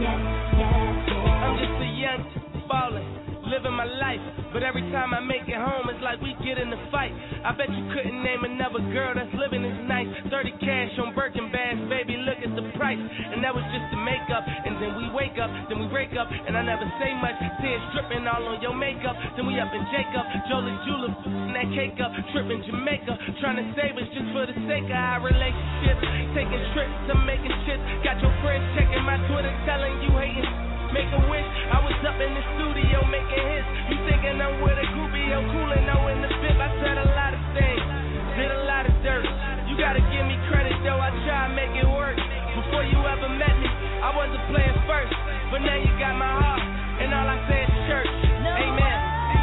yeah, yeah, yeah.
I'm just a young ballin', living my life. But every time I make it home, it's like we get in a fight. I bet you couldn't name another girl that's living as nice. thirty cash on Birkin bags, baby, look at the price. And that was just the makeup. And then we wake up, then we break up. And I never say much, tears dripping all on your makeup. Then we up in Jacob, Jolie Jula, f***ing that cake up. Tripping Jamaica, trying to save us just for the sake of our relationship. Taking trips to making shit. Got your friends checking my Twitter, telling you hating. Make a wish, I was up in the studio making hits. You thinking I'm with a groupie, yo, coolin', no in the fifth. I said a lot of things, did a lot of dirt. You gotta give me credit though, I try to make it work. Before you ever met me, I wasn't playing first. But now you got my heart, and all I say is church. Amen.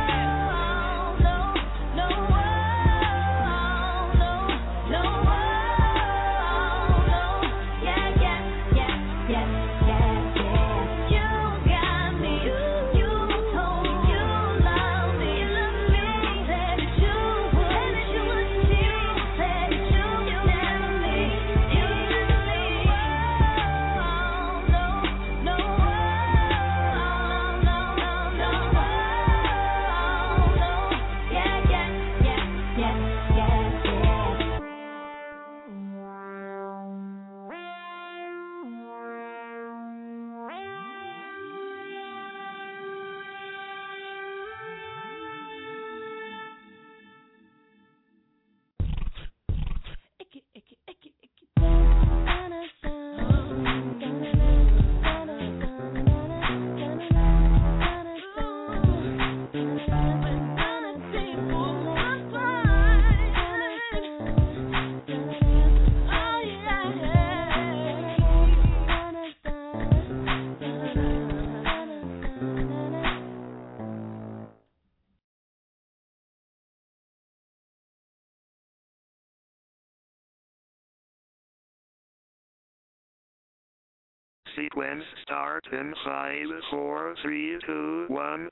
Sequence start in five, four, three, two, one.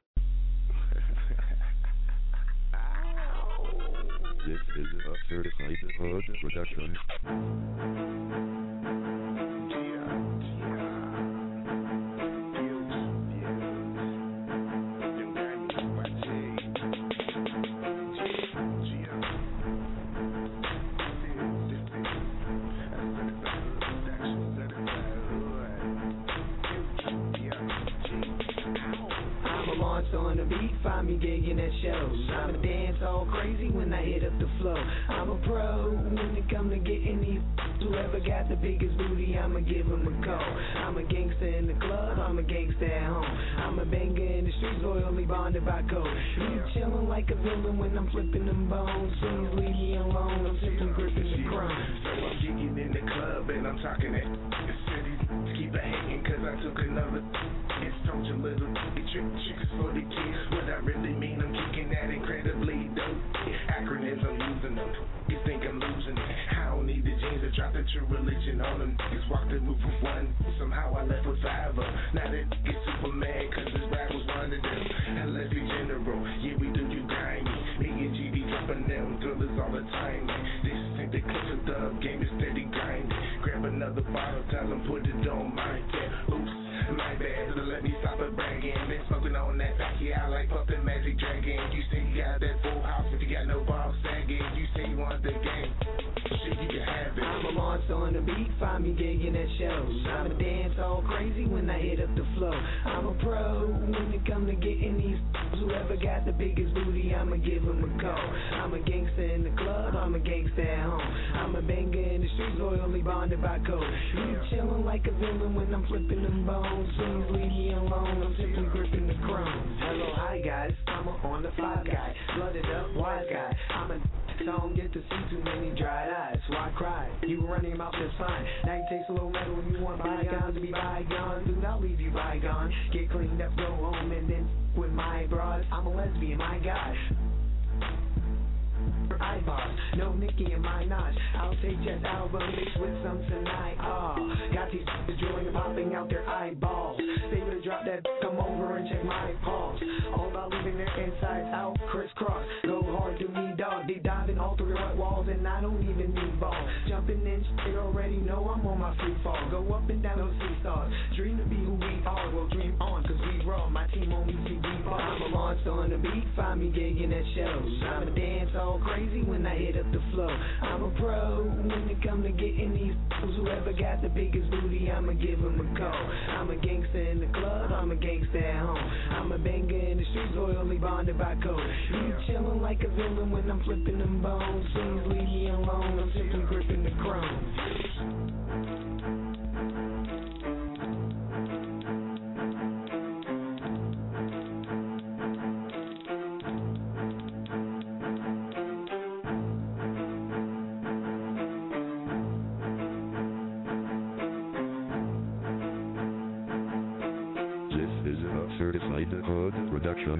This is a certified hood production.
On the beat, find me gigging at shows. I'ma dance all crazy when I hit up the flow. I'm a pro when it come to getting these. Whoever got the biggest booty, I'ma give him a call. I'm a gangster in the club, I'm a gangster at home. I'm a banger in the streets, loyally bonded by code. You chillin' like a villain when I'm flipping them bones. Please leave me alone, I'm simply gripping the chrome.
So I'm gigging in the club and I'm talking at the city. Keep a hating cause I took another. It's told you little trick chicks for the kids. What I really mean, I'm kicking that incredibly dope. Acronyms, I'm using them. You think I'm losing it. I don't need the jeans to drop the true religion on them. Niggas walked the move with one. Somehow I left with five of them. Now that get super mad cause this rap was one of them. And let's be general. Yeah, we do you grimy. Me and G B dropping them thrillers all the time. This ain't the clip of the game is steady grinding. Grab another bottle, tell them put it on my head. Oops. My bad, so let me stop it bragging. Been smoking on that back, yeah, I like puffin' Magic Dragon. You say you got that full house, but you got no balls sagging. You say you want the game, shit, you can have it.
I'm a monster on the beat, find me gigging at shows. I'ma dance all crazy when I hit up the flow. I'm a pro when it come to getting these. Whoever got the biggest booty, I'ma give him a call. I'm a gangster in the club, I'm a gangster at home. I'm a banger in the streets, loyally bonded by code. You chillin' like a villain when I'm flipping them bones. Please leave me alone, I'm simply gripping the chrome. Hello, hi guys, I'm a on the fly guy. Blooded up, wise guy. I'm a so I don't get to see too many dried eyes. Why cry? You running your mouth is fine. Now you taste a little metal when you want bygones to be bygones. Dude, I'll leave you bygone. Get cleaned up, go home, and then with my broads. I'm a lesbian, my God. iPods, no Nicki and Minaj. I'll take that album mixed with some tonight. Oh, got these drilling and popping out their eyeballs. They would drop that, come over and check my paws. All about leaving their insides out, crisscross. Go hard to me, dog. They diving all through the white walls, and I don't even need balls. Jumping in, they already know I'm on my free fall. Go up and down those seesaws. Dream to be who we
on the beat, find me gigging at shows. I'ma dance all crazy when I hit up the flow. I'm a pro when it come to getting these fools. Whoever got the biggest booty, I'ma give him a call. I'm a gangster in the club, I'm a gangster at home. I'm a banger in the streets, loyally bonded by code. You chillin' like a villain when I'm flipping them bones. Please leave me alone, I'm simply gripping the chrome.
Certified Code Production.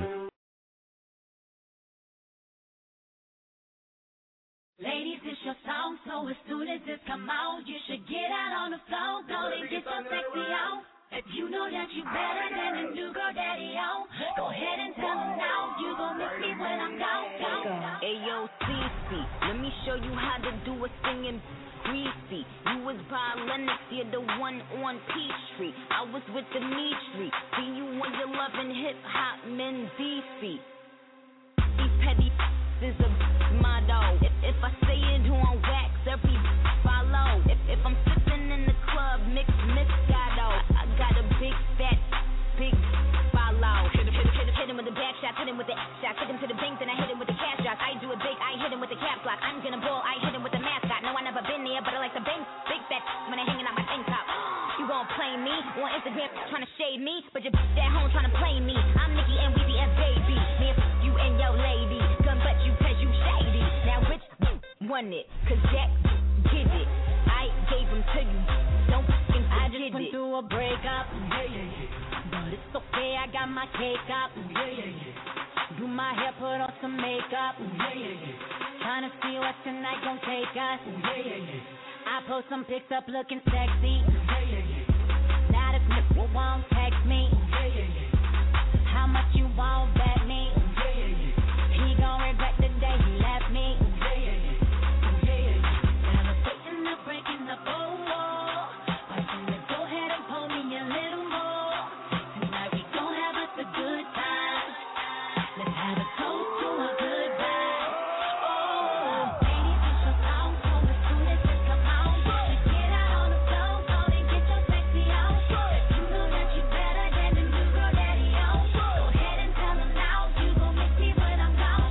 Ladies, it's your song, so as soon as this come out, you should get out on the floor, go and get your sexy on. If you know that you better than the new girl daddy on, go ahead and tell him now, you gon' miss me when I'm gone, gone.
Ayo, Cece, let me show you how to do a singing greasy. You was by Lennox, you're the one on Peachtree. I was with Dimitri. See you when you're loving hip hop men D C. These petty is a motto. If, if I say it on wax, every follow. If, if I'm sitting in the club, mix Moscato. I got a big fat, big follow. Hit him, hit him, hit him, hit him with the back shot, hit him with the X shot, hit him to the bank, then I hit him with the cash drop. I do it big, I hit him with the cap block. I'm gonna ball, I hit him with the mascot. No, I never been there, but I like the bang, big fat when I hanging out my tank top. You gon' play me on Instagram, trying to shade me, but your bitch at home trying to play me. I'm Nicki and Weezy and baby. Me and you and your lady, gun but you cause you shady. Now which won it? Cause Jack did it. I gave him to you. Don't fucking forget it. I just went through a breakup. Yeah, yeah, yeah. But it's okay, I got my cake up. Yeah, yeah, yeah. Do my hair, put on some makeup. Yeah, yeah, yeah. Trying to see what tonight gon' take us. Yeah, yeah, yeah. I post some pics up looking sexy. Yeah, yeah, yeah. Now this nigga won't text me. Yeah, yeah, yeah. How much you won't bet me? Yeah, yeah, yeah. He gon' regret the day he left me. Yeah, yeah, yeah. Yeah, yeah, yeah. Now I'm breaking up, breaking up, oh, oh. Why don't you go ahead and pull me a little more? Tonight we gon' have us a good time. Let's have a toast to a good vibe. Oh, ladies, it's your song, so as soon as this come out, you should get out on the floor, go and get your sexy on. If you know that you better than the new girl daddy on, go ahead and tell him now, you gon' miss me when I'm gone.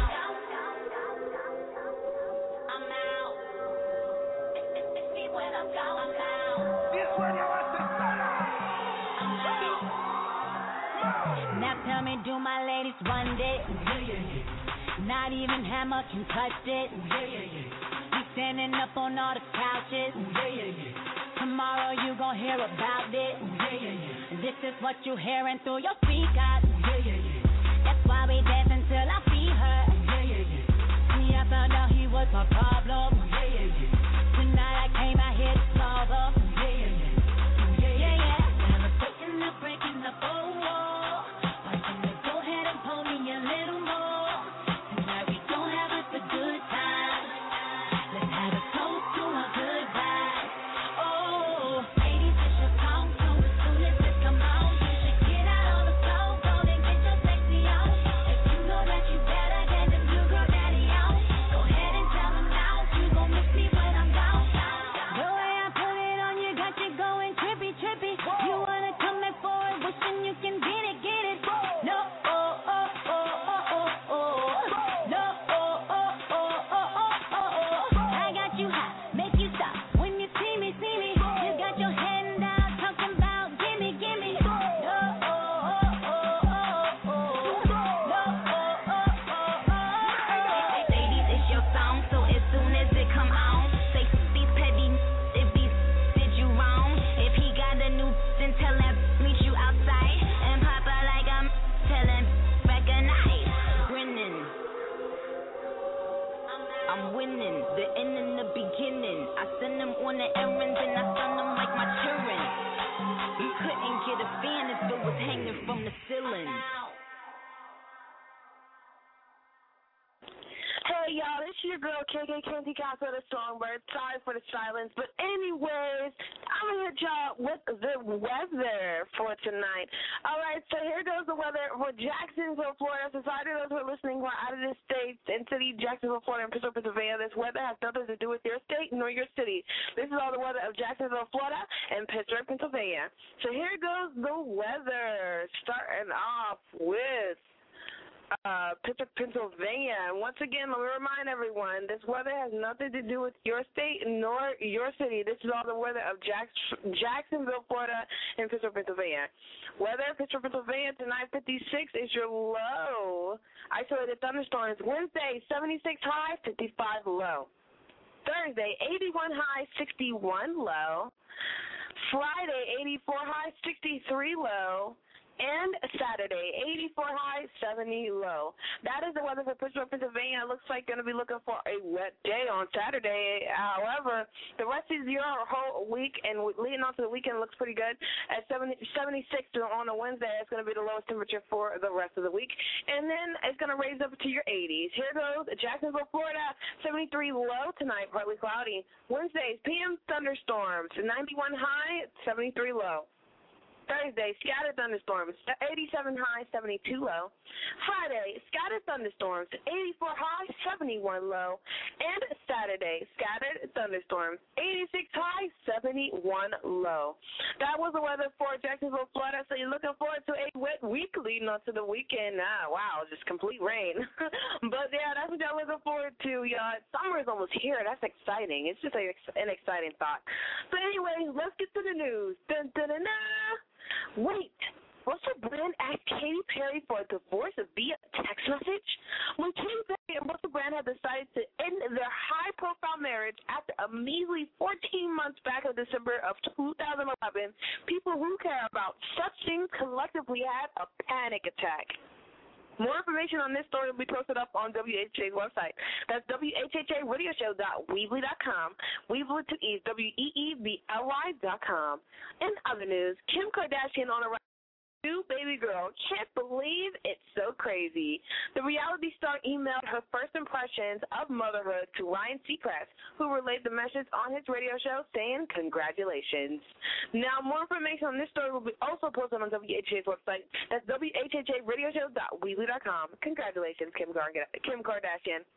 I'm out. Miss me when I'm gone. I'm out. This one you want to start. I'm out. Now tell me, do my ladies want it? Yeah, yeah, yeah. Not even Hammer can touch it. Yeah, yeah, yeah. We standing up on all the couches. Yeah, yeah, yeah. Tomorrow you gon' hear about it. Yeah, yeah, yeah. This is what you hearing through your speakers. Yeah, yeah, yeah. That's why we dance until I see her. Yeah, yeah, yeah. See, I found out he was my problem. Yeah, yeah, yeah. Tonight I came out here to solve her. Yeah, yeah, yeah. Yeah, yeah, yeah. Now I'm breaking up, breaking up, oh, oh. Why don't you go ahead and pull me a little more? Tonight we gon' have us a good time. Let's have a toast to a good vibe. Oh, ladies, it's your song, so as soon as this come out, you should get out on the floor, go and get your sexy on. If you know that you better than the new girl daddy on, go ahead and tell him now, you gon' miss me when I'm gone. The way I put it on you got you going trippy, trippy. You wanna come back for it, wishing you can get it, get it. No, oh, oh, oh, oh, oh, oh. No, oh, oh, oh, oh, oh, oh, oh. I got you hot, make you stop when you see me, see me. You got your hand out, talking about gimme, gimme. No, oh, oh, oh, oh, oh. No, oh, oh, oh, oh. Ladies, it's your song, so as soon as it come on, say these petty if these did you wrong. If he got a new, then tell him meet you outside and pop out like I'm telling recognize grinning. I'm winning, the end and the beginning. I send them on the errands and I send them like my children. You couldn't get a fan if it was hanging from the ceiling.
Hey y'all, it's it's your girl, K K Candy Castle, the Songbird. Sorry for the silence. But anyways, I'm going to hit y'all with the weather for tonight. All right, so here goes the weather for Jacksonville, Florida. So sorry to those who are listening who are out of the state and city, Jacksonville, Florida, and Pittsburgh, Pennsylvania. This weather has nothing to do with your state nor your city. This is all the weather of Jacksonville, Florida, and Pittsburgh, Pennsylvania. So here goes the weather, starting off with Uh, Pittsburgh, Pennsylvania. And once again, let me remind everyone, this weather has nothing to do with your state nor your city. This is all the weather of Jack- Jacksonville, Florida, and Pittsburgh, Pennsylvania. Weather, Pittsburgh, Pennsylvania, tonight fifty-six is your low. Isolated thunderstorms. Wednesday, seventy-six high, fifty-five low. Thursday, eighty-one high, sixty-one low. Friday, eighty-four high, sixty-three low. And Saturday, eighty-four high, seventy low. That is the weather for Pittsburgh, Pennsylvania. It looks like going to be looking for a wet day on Saturday. However, the rest of your whole week and leading on to the weekend looks pretty good. At seventy, seventy-six on a Wednesday, it's going to be the lowest temperature for the rest of the week. And then it's going to raise up to your eighties. Here goes Jacksonville, Florida, seventy-three low tonight, partly cloudy. Wednesdays, P M thunderstorms, ninety-one high, seventy-three low. Thursday, scattered thunderstorms, eighty-seven high, seventy-two low. Friday, scattered thunderstorms, eighty-four high, seventy-one low. And Saturday, scattered thunderstorms, eighty-six high, seventy-one low. That was the weather for Jacksonville, Florida. So you're looking forward to a wet week leading up to the weekend. Ah, wow, just complete rain. But yeah, that's what y'all looking forward to, y'all. Summer is almost here. That's exciting. It's just a, an exciting thought. But anyway, let's get to the news. Dun, dun, dun, dun. Wait, Russell Brand asked Katy Perry for a divorce via text message? When Katy Perry and Russell Brand had decided to end their high-profile marriage after a measly fourteen months back in December of two thousand eleven, people who care about such things collectively had a panic attack. More information on this story will be posted up on W H A's website. That's W H H A radio show dot weebly dot com. Weebly to E, W E E B L Y dot com. In other news, Kim Kardashian on a new baby girl. Can't believe it's so crazy. The reality star emailed her first impressions of motherhood to Ryan Seacrest, who relayed the message on his radio show saying congratulations. Now, more information on this story will be also posted on W H A's website. That's W H H A radio show dot weebly dot com. Congratulations, Kim, Gar- Kim Kardashian.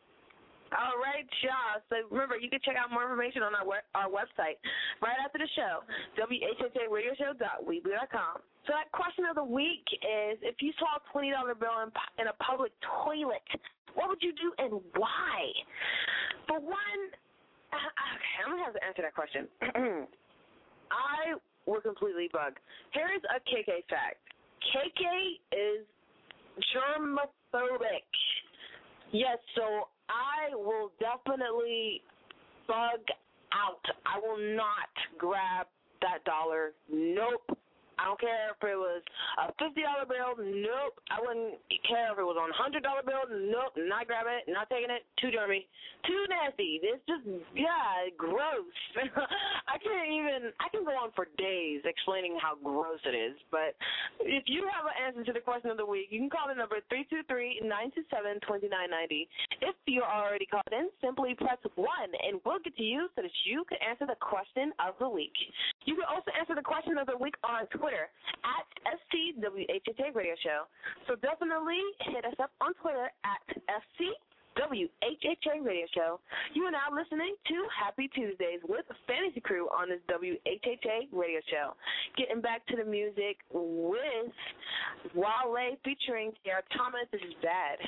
All right, y'all. So remember, you can check out more information on our we- our website right after the show, W H H A radio show dot weebly dot com. So that question of the week is, if you saw a twenty dollar bill in, in a public toilet, what would you do and why? For one, okay, I'm going to have to answer that question. I would completely bug. Here is a K K fact. K K is germophobic. Yes, so I will definitely bug out. I will not grab that dollar. Nope. I don't care if it was a fifty dollar bill. Nope. I wouldn't care if it was on a one hundred dollar bill. Nope. Not grabbing it. Not taking it. Too germy. Too nasty. It's just, yeah, gross. I can't even, I can go on for days explaining how gross it is. But if you have an answer to the question of the week, you can call the number three two three, nine two seven, two nine nine zero. If you're already called in, simply press one, and we'll get to you so that you can answer the question of the week. You can also answer the question of the week on Twitter at S T W H H A Radio Show. So definitely hit us up on Twitter at S T W H H A Radio Show. You are now listening to Happy Tuesdays with Fantasy Crew on this W H H A Radio Show. Getting back to the music with Wale featuring Tara Thomas. This is Bad.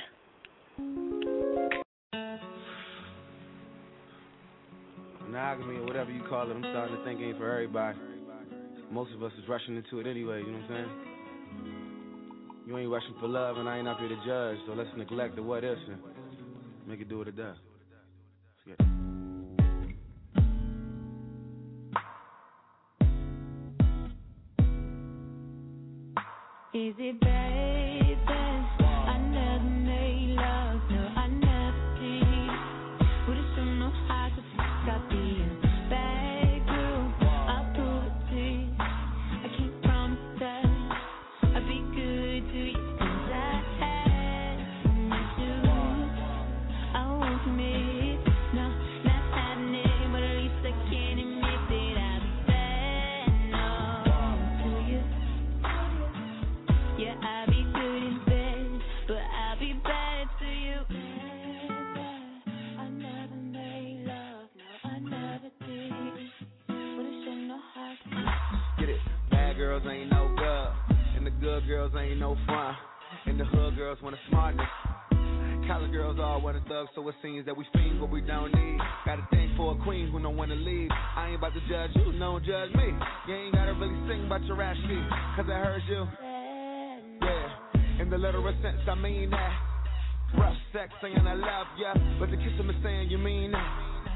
Monogamy or whatever you call it, I'm starting to think ain't for everybody. Most of us is rushing into it anyway, you know what I'm saying? You ain't rushing for love and I ain't up here to judge, so let's neglect the what ifs and make it do what it does. Let's get it.
Is it baby? I never made love, no, I never did. Would've still know how to fuck up the back room. I'll prove it to you. I can't promise that I'll be good to you, 'cause I had you. I won't commit.
girls ain't no good, and the good girls ain't no fun, and the hood girls want a smartness. College girls all want a thug, so it seems that we fiend what we don't need. Got a thing for a queen who don't want to leave. I ain't about to judge you, don't judge me. You ain't gotta really sing about your ass sheet, cause I heard you. Yeah, in the literal sense, I mean that. Rough sex saying I love ya, but the kissing is saying you mean that.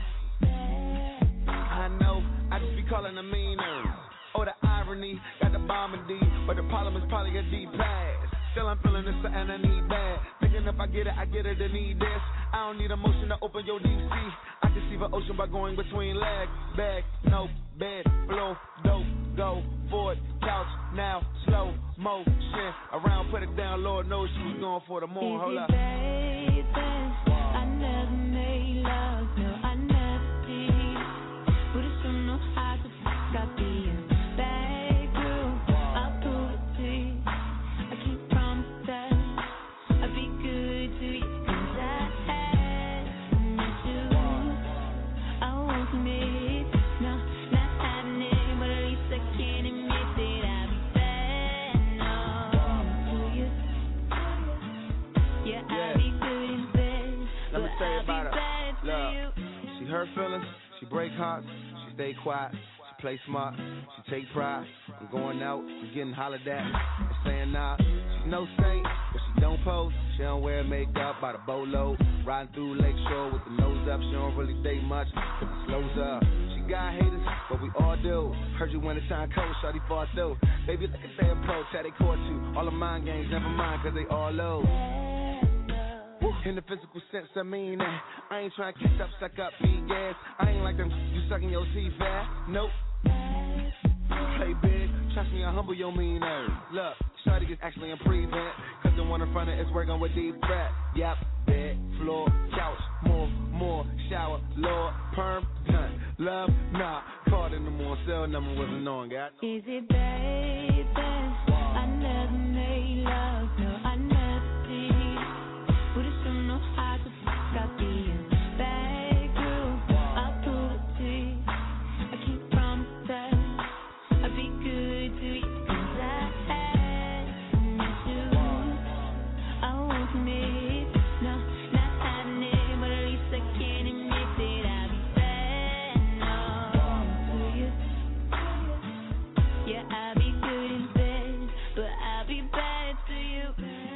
I know, I just be calling them meaners. Oh, the irony, got the bomb in D, but the problem is probably a deep pass. Still I'm feeling this and I need bad. Thinking if I get it, I get it and need this. I don't need emotion to open your deep sea. I can see the ocean by going between legs. Bag, no, bed, flow, dope, go, forward, couch, now, slow, motion. Around, put it down, Lord knows she was going for the moon. Hold up.
Baby, I never made love, no, I never did. But it's still no hard to fuck up the back room. I'll prove it to you. I keep promise that I'll be good to you. Cause I had to. I won't commit, no, not happening. But at least I can admit that I'll be bad, no, to you. Yeah, I'll be good in bed.
Let me tell you about her.
To
Look,
you.
she hurt feelings, she break hearts, she stay quiet, she play smart, she take pride. I'm going out, I'm getting hollered at, I'm saying nah. She's no saint, but she don't pose. She don't wear makeup by the boatload. Riding through Lakeshore with the nose up. She don't really date much, cause it slows up. She got haters, but we all do. Heard you when the time cold, shawty fought through. Baby, look at they approach, how they caught you. All the mind games, never mind, cause they all low. In the physical sense, I mean that. I ain't trying to kiss up, suck up, me gas. I ain't like them, you sucking your teeth fast. Nope. Play big, trust me, I humble your mean nerves. Look, shawty is actually in prevent, cause the one in front of it is working with deep breath. Yep, bed, floor, couch, more, more, shower, Lord, perm, done. Love, nah, called in the morning, cell number wasn't on, got.
Is it baby? I never made love, no, I never did. But it's still no hard to fuck up the back room. I'll prove it to you. I keep promise that I'll be good to you. Cause I had to. I won't commit, no, not happening. But at least I can admit that I'll be bad, no, to you. Yeah, I'll be good in bed, but I'll be bad to you.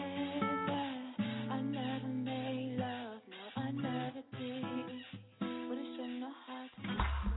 I never made love, no, I never did. But it's still no hard to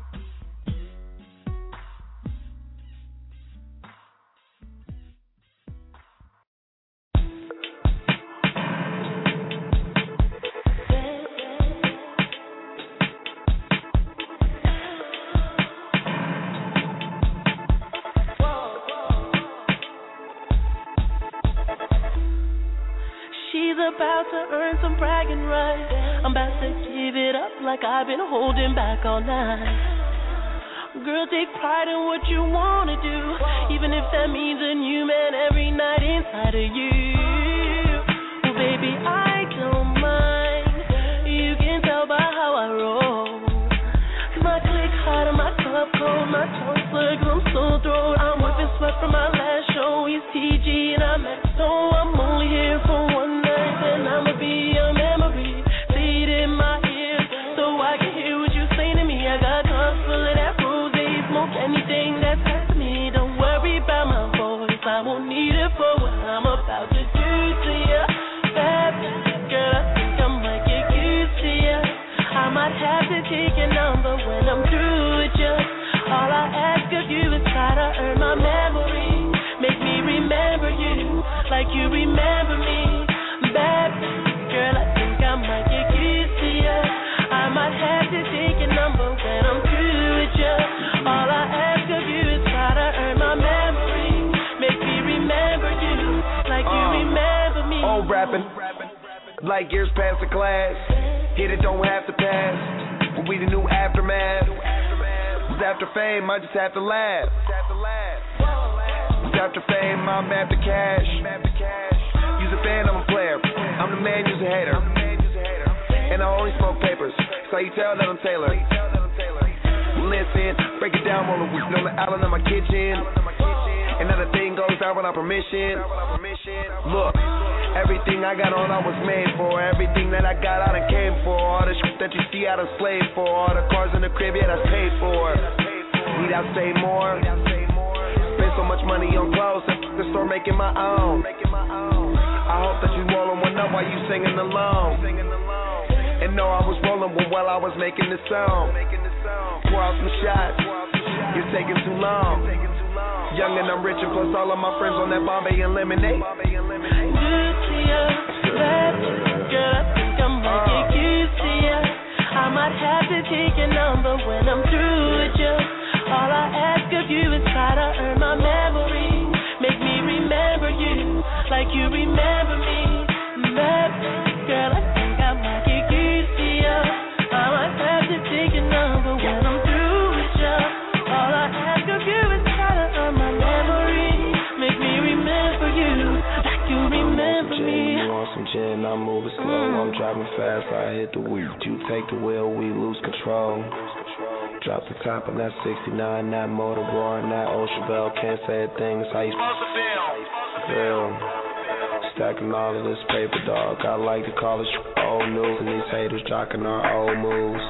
She's about to earn some bragging rights. I'm about to give it up like I've been holding back all night. Girl, take pride in what you wanna do, even if that means a new man every night inside of you. Well, baby, I don't mind. You can tell by how I roll. Cause my click hot and my cup cold, my tongue slurred cause I'm so thrown. I'm whipping sweat from my last show. He's T G and I'm at so I'm only here for one night, and I'ma be a memory. Say it in my ear so I can hear what you say to me. I got cups full of that rose, smoke anything that's hurt me. Don't worry about my voice, I won't need it for what I'm about to do to you. Bad girl, I think I might get used to you. I might have to take your number when I'm through with you. All I ask of you is try to earn my memory. Make me remember you like you remember me. Bad girl, I think I might get used to you. I might have to take your number when I'm through with you. All I ask of you is try to earn my memory. Make me remember you like you uh, remember me.
Old rapping, like years past the class. Hit it, don't have to pass. But we the new aftermath. Was after fame, I just have to laugh. Was after fame, I'm after cash. Use a fan, I'm a player. I'm the man, use a hater. And I only smoke papers, so you tell that I'm tailored. Listen, break it down, roll a week on the island of my kitchen. And now the out without permission. Look, everything I got on I was made for. Everything that I got I done came for. All the shit that you see I done slaved for. All the cars in the crib, yeah, that's paid for. Need I say more? Spend so much money on clothes, I the store making my own. I hope that you rollin' one up while you singing along. And know I was rolling one while I was making this song. Pour out some shots, you're taking too long. Young and I'm rich and plus all of my friends on that Bombay and lemonade.
Good to you, bad girl, I think I might get used to you. I might have to take your number when I'm through with you. All I ask of you is try to earn my memory. Make me remember you like you remember me. Bad girl, I think I might get used to you. I might have to take your number when I'm through with you. All I ask of you is try to earn my memory. Make me remember you like you remember me.
You on some gin, I'm moving slow. Mm. I'm driving fast, I hit the wheel. You take the wheel, we lose control. Drop the top on that sixty-nine, that motor roaring, that Ocean Bell. Can't say a thing, it's how you feel. Stacking all of this paper, dog. I like to call it old news, and these haters jocking our old moves.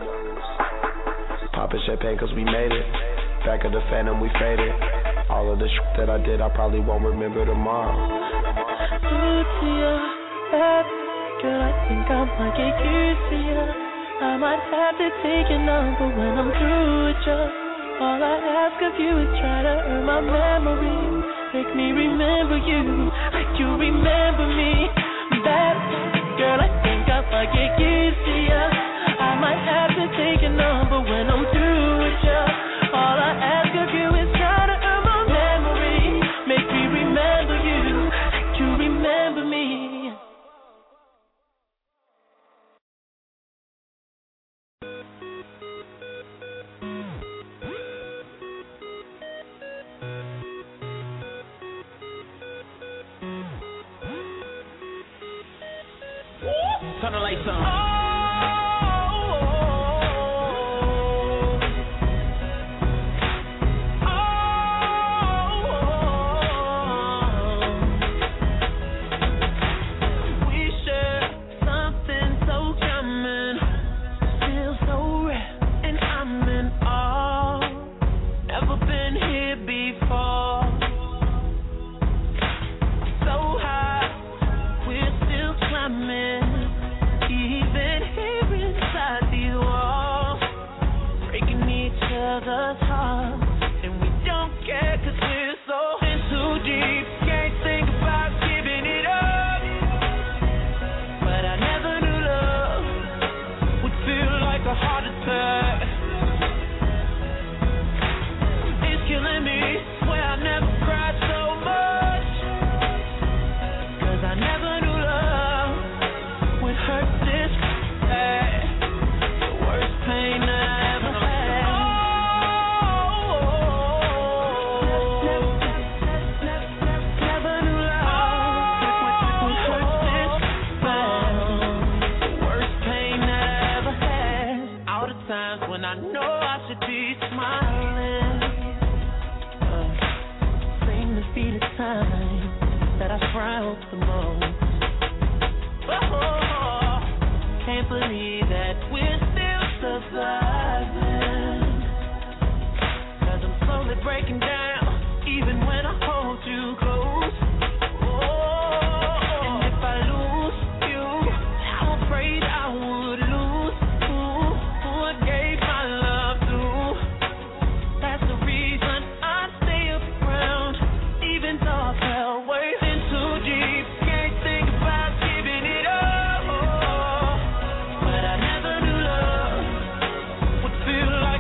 Popping champagne cause we made it. Back of the Phantom, we faded. All of the shit that I did, I probably won't remember tomorrow.
Good to you, bad girl, I think I might get used to you. I might have to take your number when I'm through with you. All I ask of you is try to earn my memory. Make me remember you like you remember me. Bad girl, I think I might get used to you. I might have to take your number when I'm through with you. All I ask of you is try to earn my memory. Make me remember you like you remember me.
Turn the lights on.
Oh.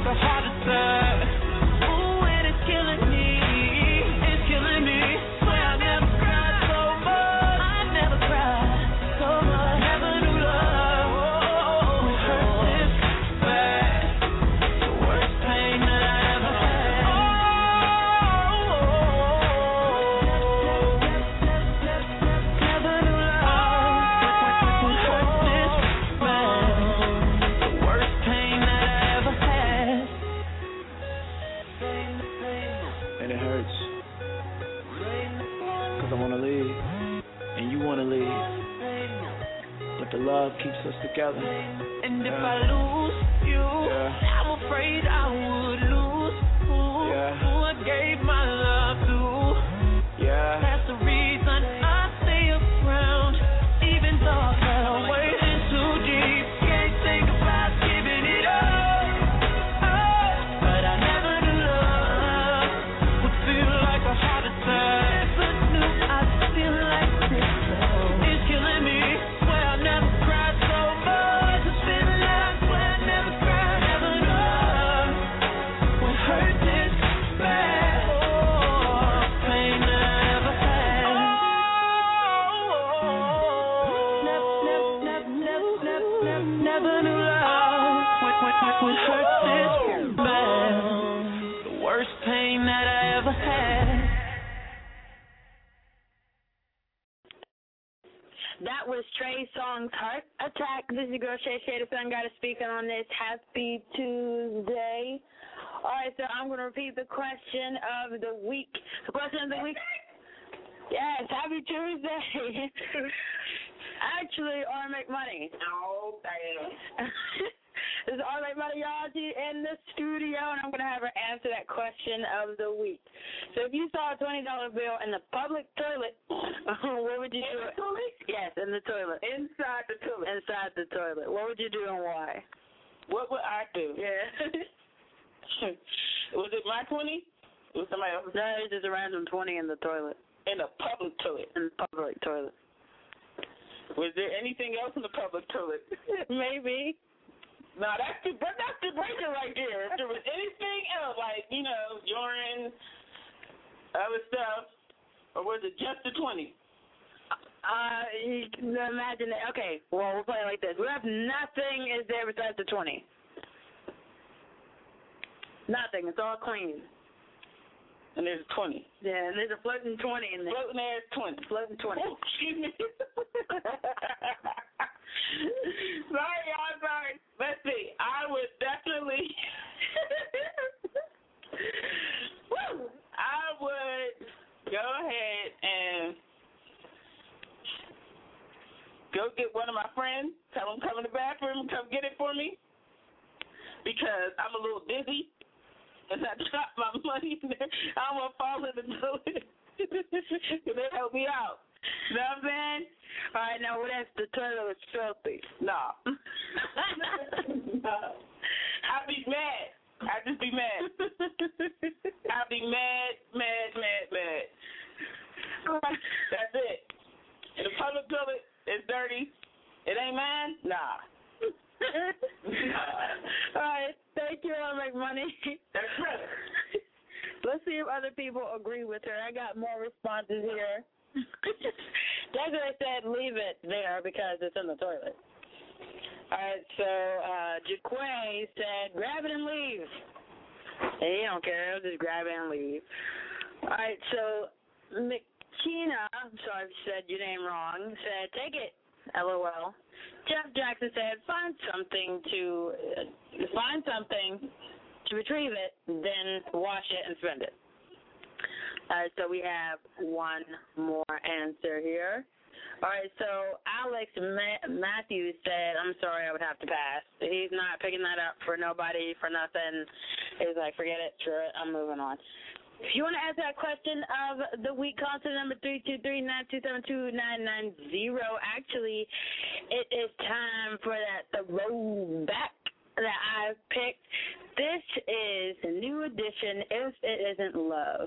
Ooh, and it's killing me, it's killing me. Swear I
love keeps us together.
And if
yeah.
I lose you,
yeah.
I'm afraid I would lose who,
yeah.
who I gave my love to.
Yeah.
That's the reason I stay around, even though I fell away in too deep. Can't think about giving it up. Oh, but I never knew love would feel like a heart attack. Never knew I'd feel like this. It's killing me. Swear I never cried so much. It's been a life where I never cried. Never know what hurt this bad. Oh, pain that I ever had. Oh, never, never, never, never, never, never, never knew love would, would, would, would hurt this bad. The worst pain that I ever had.
That was Trey Songz Heart Attack. This is your girl Shay Shay. The sun got a speaker on this. Happy Tuesday. All right, so I'm going to repeat the question of the week. The question of the week. Yes, happy Tuesday. Actually, or make money. No, damn. This is All Right Money Yaraji in the studio, and I'm going to have her answer that question of the week. So if you saw a twenty dollar bill in the public toilet, what would you do? In the toilet? Yes, in the toilet. Inside the toilet. Inside the toilet. What would you do and why?
What would I do?
Yeah.
Was it my twenty? It was somebody else's?
No, it's just a random twenty in the toilet.
In the public toilet?
In the public toilet.
Was there anything else in the public toilet?
Maybe.
No, that's the that's the breaker right there. If there was anything else, like, you know, urine, other stuff, or was it just the twenty?
Uh, you can imagine that. Okay, well, we'll play it like this. What if nothing is there besides the twenty? Nothing. It's all clean.
And there's a twenty.
Yeah, and there's a floating twenty in there.
Floating there's twenty.
Floating twenty.
Oh, excuse me. Sorry, y'all, sorry. Let's see. I would definitely Woo! I would go ahead and go get one of my friends, tell them come in the bathroom and come get it for me, because I'm a little dizzy and I drop my money in there. I'm going to fall in the toilet. They help me out. You know what I'm saying?
All right, now what if the toilet was filthy?
No. No. I'd be mad. I'd just be mad. I'd be mad, mad, mad, mad. That's it. And the public toilet is dirty. It ain't mine? Nah.
All right, thank you. I'll make money.
That's right.
Let's see if other people agree with her. I got more responses here. Desiree said leave it there because it's in the toilet. All right, so uh, Jaquay said grab it and leave. He don't care. He'll just grab it and leave. All right, so McKenna, I'm sorry if you said your name wrong, said take it. LOL. Jeff Jackson said find something to uh, find something to retrieve it, then wash it and spend it. Uh, so we have one more answer here. All right, so Alex Ma- Matthews said, I'm sorry, I would have to pass. He's not picking that up for nobody, for nothing. He's like, forget it, screw it, I'm moving on. If you want to answer that question of the week, call to number three two three, nine two seven, two nine nine zero. Actually, it is time for that the road back that I've picked. This is a new edition, If It Isn't Love.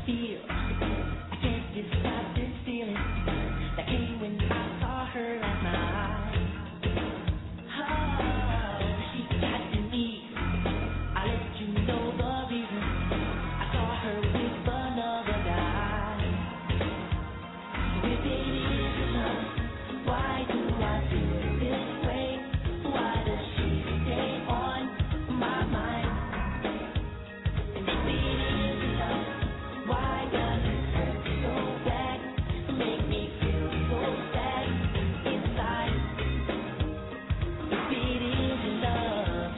feel. I can't describe this feeling that came when I saw her last night. Oh, she got to me. I let you know the reason. I saw her with another guy. If it is love, why do I feel this way? Why does she stay on my mind? And if it is love, why does it hurt so bad? Make me feel so sad inside. If it is love.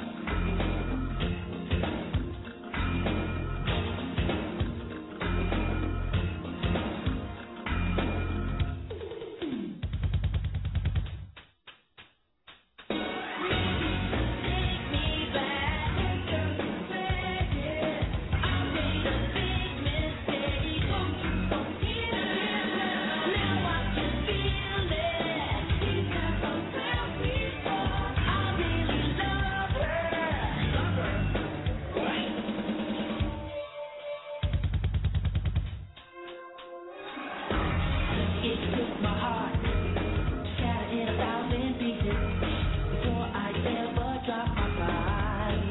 It took my heart to shatter in a thousand pieces before I ever drop my pride.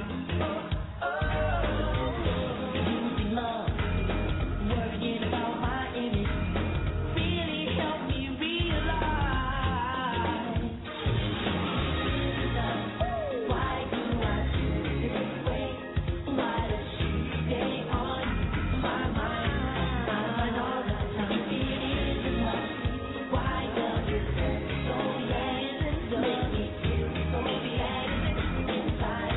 Using love, worrying about my image, really helped me realize. Why do I feel this way? Why does she stay on my mind? My mind all the time. It is love. Why does it hurt so bad? Make me feel so bad inside.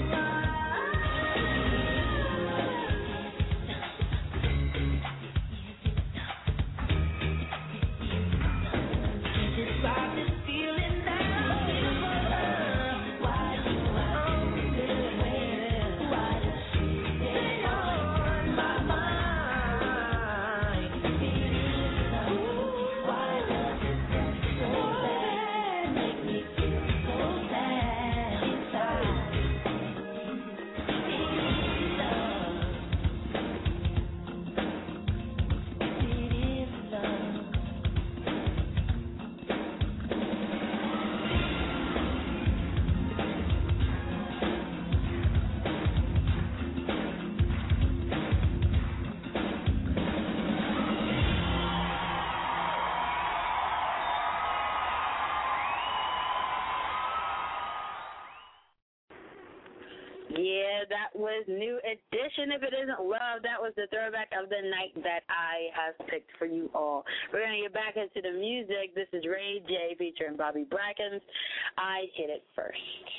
Can't describe this feeling now. Why do I feel this way? Why does she stay on my mind? It is love. Why does it hurt so bad? Make me feel so sad inside. It is love. It is love.
Yeah, that was New Edition. If it isn't love, that was the throwback of the night that I have picked for you all. We're going to get back into the music. This is Ray J featuring Bobby Brackens. I Hit It First.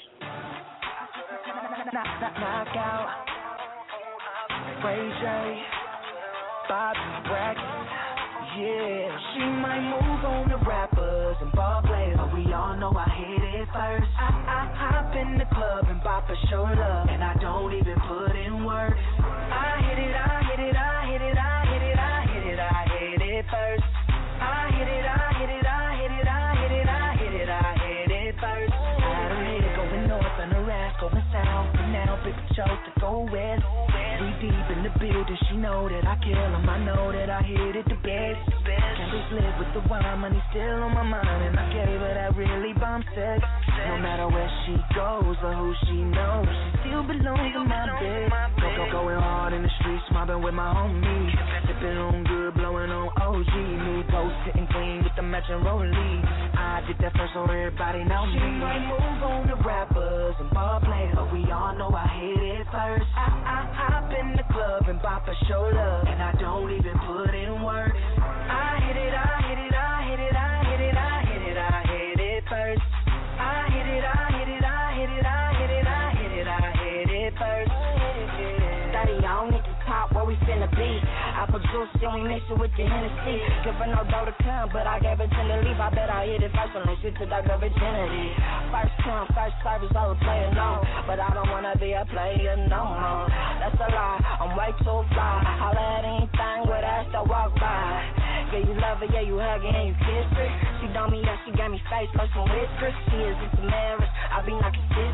Knock out, Ray J, Bobby Brackens. Yeah, she might move on the rappers and ball players, but we all know I hit it first. I, I hop in the club and bop a shoulder, and I don't even put in work. I hit it, I hit it, I hit it, I hit it, I hit it, I hit it first. I hit it, I hit it, I hit it, I hit it, I hit it, I hit it first. I don't hit it going north and the rest going south, and now pick a choke to go west. We deep in the building, she know that I kill 'em, I know that I hit it the best. Candles lit with the wine, money still on my mind, and I gave her that really bomb sex. No matter where she goes or who she knows, she still belongs in my bed. Go, go, going hard in the streets, mobbing with my homies, sipping on good, blowing on O G. Me post sitting clean with the matching rollie. I did that first so everybody know me. She might move on the rappers and ball players, but we all know I hit it first. I, I hop in the club and bop a show love, and I don't even put in work. I hit it, I hit it, I hit it, I hit it, I hit it, I hit it first. I hit it, I hit it, I hit it, I hit it, I hit it, I hit it first. Daddy, I don't need to talk where we finna be. I produce it, we mix it with the Hennessy. Give her no dough to come, but I gave her ten to leave. I bet I hit it first when they switch to that girl virginity. First come, first service, I was playing on, but I don't wanna be a player no more. That's a lie, I'm way too fly. Holla at anything with ass to walk by. Yeah, you love her, yeah, you hug her and you kiss her. She don't mean that she got me face, first some whiskers. She is into marriage, I be knocking sisters. And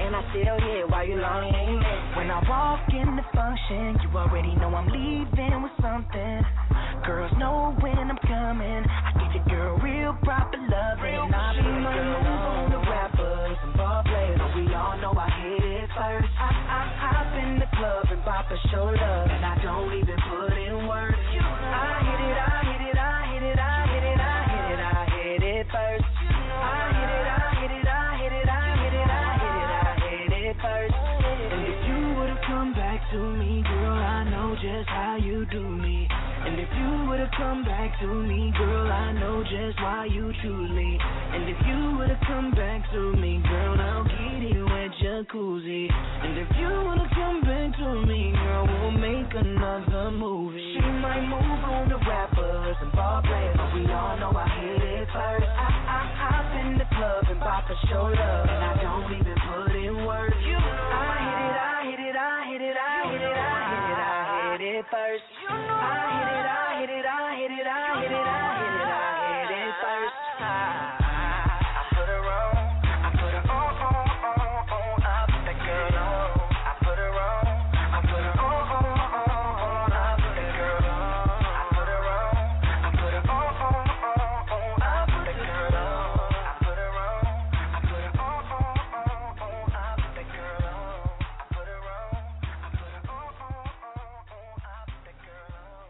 and I still here while you lonely ain't it. When I walk in the function, you already know I'm leaving with something. Girls know when I'm coming. I give your girl real proper loving. I be my move on the rappers and ball players, but we all know I hit it first. I, I hop in the club and pop a show love, and I don't even put in work. I hit it, I hit it, I hit it, I hit it, I hit it, I hit it first. I hit it, I hit it, I hit it, I hit it, I hit it, I hit it first. And if you would've come back to me, girl, I know just how you do me. And if you would've come back to me, girl, I know just why you choose me. And if you would've come back to me, girl, I'll get you a jacuzzi. And if you would've come back to me, girl, we'll make another movie. She might move on the rappers and ball players, but we all know I hit it first. I, I hop in the club and pop a show love, and I don't even put in work. I hit it, I hit it, I hit it, I hit it, I hit it, I hit it first. I hit it, I hit it, I hit it, I hit it, I hit it, I hit it first. I put her on, I put her on, on, on, on. I put that girl on. I put her on, I put her on, on, on. I put that girl on. I put her on, I put her on, on, on. I put that girl on. I put her on, I put her on, on, on. I put that girl on. I put her on, I put her on, on, on. I put that girl on.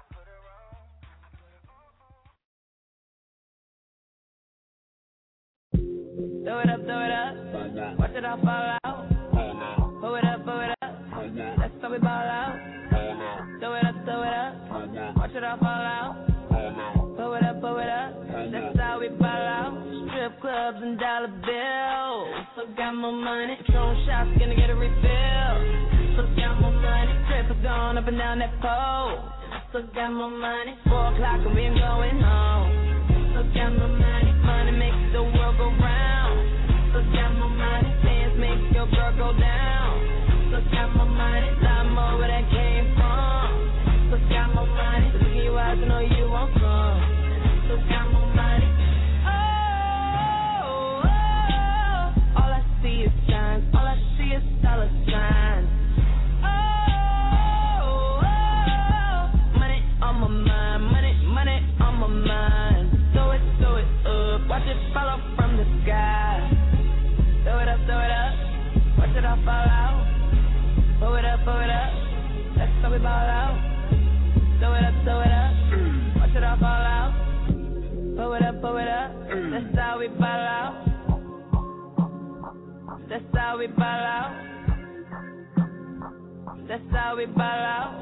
Throw it up, throw it up. Watch it all fall out. Pull it up, pull it up. That's how we ball out. Throw it up, throw it up. Watch it all fall out. Pull it up, pull it up. That's how we ball out. Strip clubs and dollar bills. So got more money. Patron shots, gonna get a refill. So got more money. Trippers going up and down that pole. So got more money. Four o'clock and we ain't going home. So got more money. Money makes the world go round. So got more money. Dance makes your girl go down. So got more money. Lot more where that came from. So got more money. Look in your eyes, I know you want some. So got more money. Oh, oh, all I see is signs. All I see is dollar signs. Oh, oh, money on my mind. Money, money on my mind. Throw it, throw it up. Watch it fall off from the sky. Throw it up, throw it up. Watch it all fall out. Pull it up, pull it up. That's how we ball out. Throw it up, throw it up. Watch it all fall out. Pull it up, pull it up. That's how we ball out. That's how we ball out. That's how we ball out.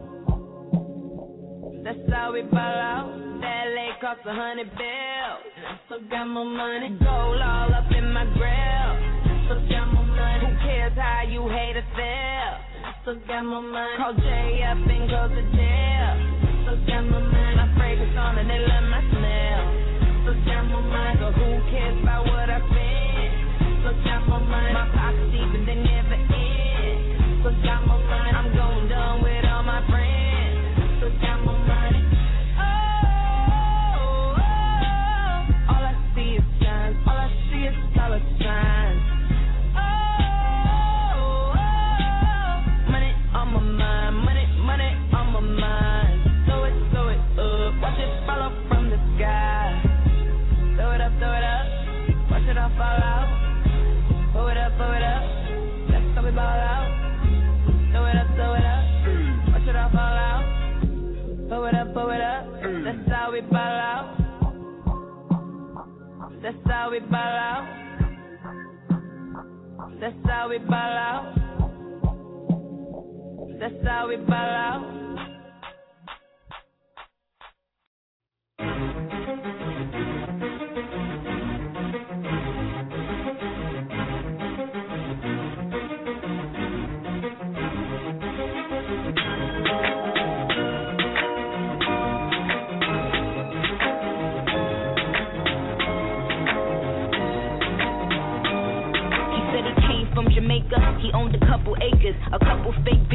That's how we ball out. That L A cost a hundred bills. So got more money. Gold all up in my grill. So got more money. Who cares how you hate or feel? So got more money. Call Jay up and go to jail. So got more money. My fragrance on and they love my smell. So got more money. So who cares about what I spend? So got more money. My pockets deep and they never end. So got more money. I'm going done with all my friends. So got more money. Oh, oh, all I see is signs. All I see is dollar signs. Oh, oh, money on my mind. Money, money on my mind. Throw it, throw it up. Watch it fall off from the sky. Throw it up, throw it up. Watch it all fall out. Pull it up, pull it up. That's how we ball out. Throw it up, throw it up. Watch it all fall out. Pull it up, pull it up. That's how we ball out. That's how we ball out. That's how we ball out. That's how we ball out.
Jamaica, he owned a couple acres, a couple fake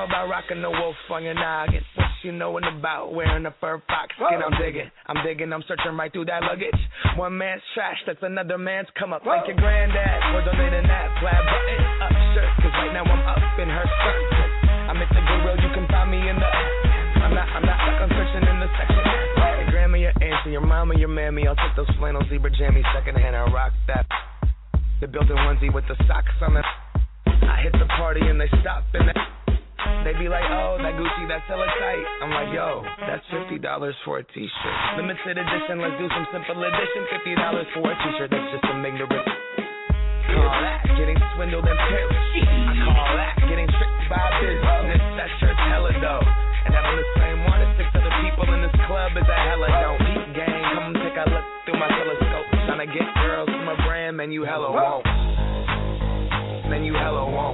know about rocking the wolf on your noggin? What you knowin' about wearing a fur fox skin? I'm digging, I'm digging, I'm searching right through that luggage. One man's trash, that's another man's come up. Thank your granddad for donating that plaid button up shirt. Cause right now I'm up in her skirt. I'm at the Goodwill, you can find me in the. I'm not, I'm not stuck, I'm searching in the section. Your grandma, your auntie, your mama, your mammy. I'll take those flannel zebra jammies secondhand and rock that. The built-in onesie with the socks on it. I hit the party and they stop and they, they be like, oh, that Gucci, that's hella tight. I'm like, yo, that's fifty dollars for a t-shirt. Limited edition, let's do some simple edition. fifty dollars for a t-shirt, that's just some ignorant. Call that getting swindled in Paris. I call that getting tricked by business. That shirt's hella dope. And having the same one as six other people in this club is a hella don't eat gang. Come take a look through my telescope. Tryna get girls from a brand, man, you hella won't. Man, you hella won't.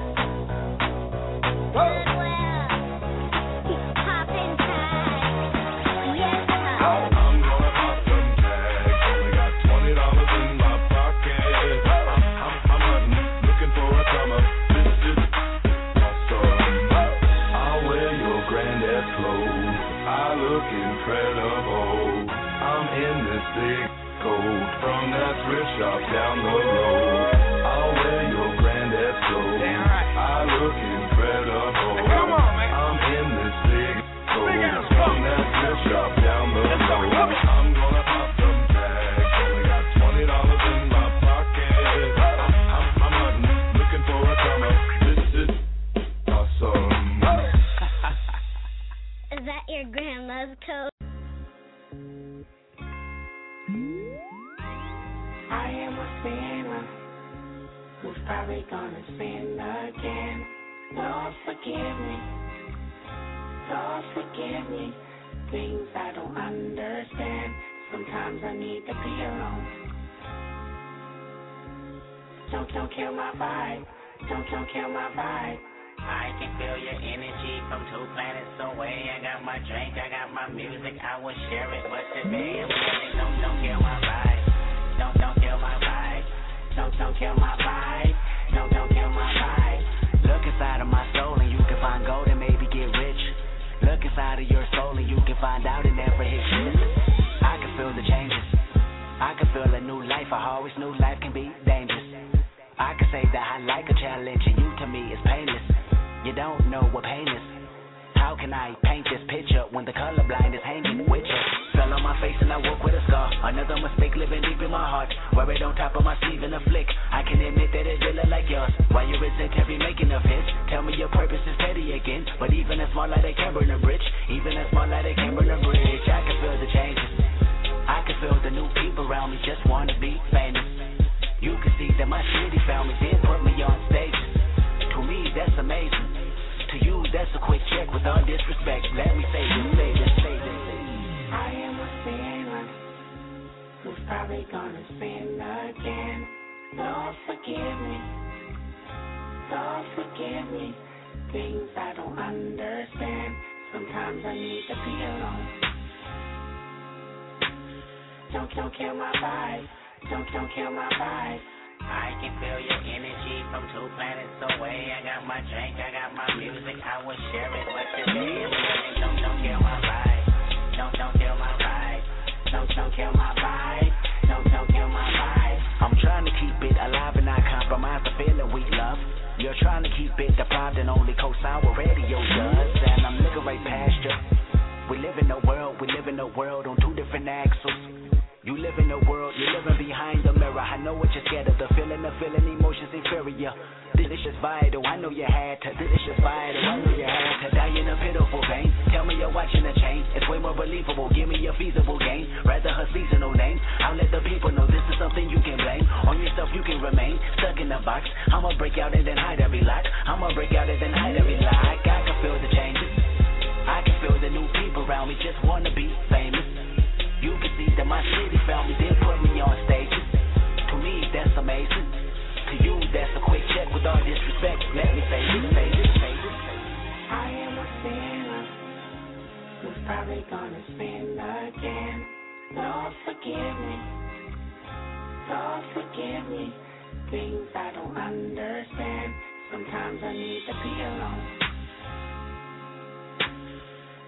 From that thrift shop down the road, I'll wear your granddad's clothes. I look incredible. Come on, man. I'm in this big coat from that thrift shop down the road. I'm gonna pop some tags. Only got twenty dollars in my pocket. I'm, I'm, I'm hunting, looking for a comer. This is awesome.
Is that your grandma's coat?
I am a sinner who's probably gonna sin again. Lord, forgive me. Lord, forgive me. Things I don't understand. Sometimes I need to be alone. Don't, don't kill my vibe. Don't, don't kill my vibe.
I can feel your energy from two planets away. I got my drink, I got my music, I will share it. But today I'm feeling, don't, don't kill my vibe. Don't, don't kill my vibe. Don't, don't kill my vibe. Don't, don't kill my vibe. Look inside of my soul and you can find gold and maybe get rich. Look inside of your soul and you can find out it never hits you. I can feel the changes. I can feel a new life. I always knew life can be dangerous. I can say that I like a challenge and you to me is painless. You don't know what pain is. How can I paint this picture when the colorblind is hanging with you? Fell on my face and I woke with a scar. Another mistake living deep in my heart. Wear it on top of my sleeve in a flick. I can admit that it did look like yours. Why you resent every making of hits? Tell me your purpose is petty again. But even a small light that can burn a bridge. Even a small light that can burn a bridge. I can feel the changes. I can feel the new people around me just wanna be famous. You can see that my city found me, then put me on stages. To me, that's amazing. To you, that's a quick check with all disrespect. Let me say this, say this, say this.
I am a sinner who's probably gonna sin again. Lord, forgive me. Lord, forgive me. Things I don't understand. Sometimes I need to be alone. Don't, don't kill my vibe. Don't, don't kill my vibe.
I can feel your energy from two planets away. I got my drink, I got my music, I will share it. But today I'm feeling, don't, don't kill my vibe. Don't, don't kill my vibe. Don't, don't kill my vibe. Don't, don't kill my vibe. I'm trying to keep it alive and not compromise the feeling we love. You're trying to keep it deprived and only co-sign what radio does. And I'm looking right past you. We live in a world, we live in a world on two different axles. You live in a world, you're living behind the mirror. I know what you're scared of, the feeling, the feeling, emotions inferior. This is just vital, I know you had to. This is just vital, I know you had to. Die in a pitiful pain. Tell me you're watching a chain. It's way more believable, give me a feasible gain. Rather her seasonal name. I'll let the people know this is something you can blame. On yourself you can remain stuck in the box. I'ma break out and then hide every lock. I'ma break out and then hide every lie. I can feel the changes. I can feel the new people around me just wanna be famous. You can see that my city found me, then put me on stages. To me, that's amazing. To you, that's a quick check with all disrespect. Let me say this, say this, say this.
I am a sinner who's probably gonna sin again. Lord, forgive me. Lord, forgive me. Things I don't understand. Sometimes I need to be alone.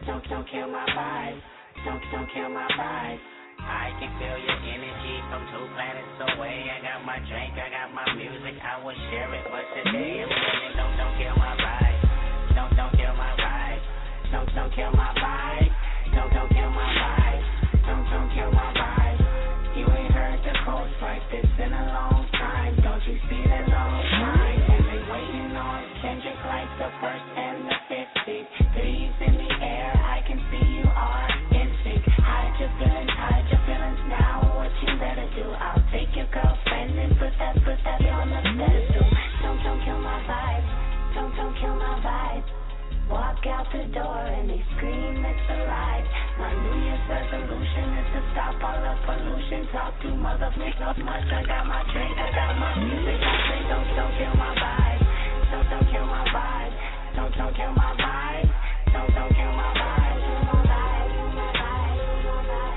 don't, don't kill my vibe. Don't, don't kill my vibe.
I can feel your energy from two planets away. I got my drink, I got my music, I will share it. But today I'm feeling, don't, don't kill my vibe. Don't, don't kill my vibe. Don't, don't kill my vibe. Don't, don't kill my vibe. Don't, don't kill my vibe. You ain't heard the coast like this in a long time. Don't you see the long line? And they waiting on Kendrick like the first and the fifties. Threes in the air, I can see you are in sync. Hide your feelings, hide your feelings now. What you better do? I'll take your girlfriend and put that, put that on the pedestal. Don't, don't kill my vibe. Don't, don't kill my vibe. Walk out the door and they scream it's alive. My New Year's resolution is to stop all the pollution. Talk to motherfuckers much. I got my drink, I got my music. I say don't, don't kill my vibe. Don't, don't kill my vibe. Don't, don't kill my vibe. Don't, don't kill my vibe. Kill my vibe. Kill my vibe. Kill my vibe.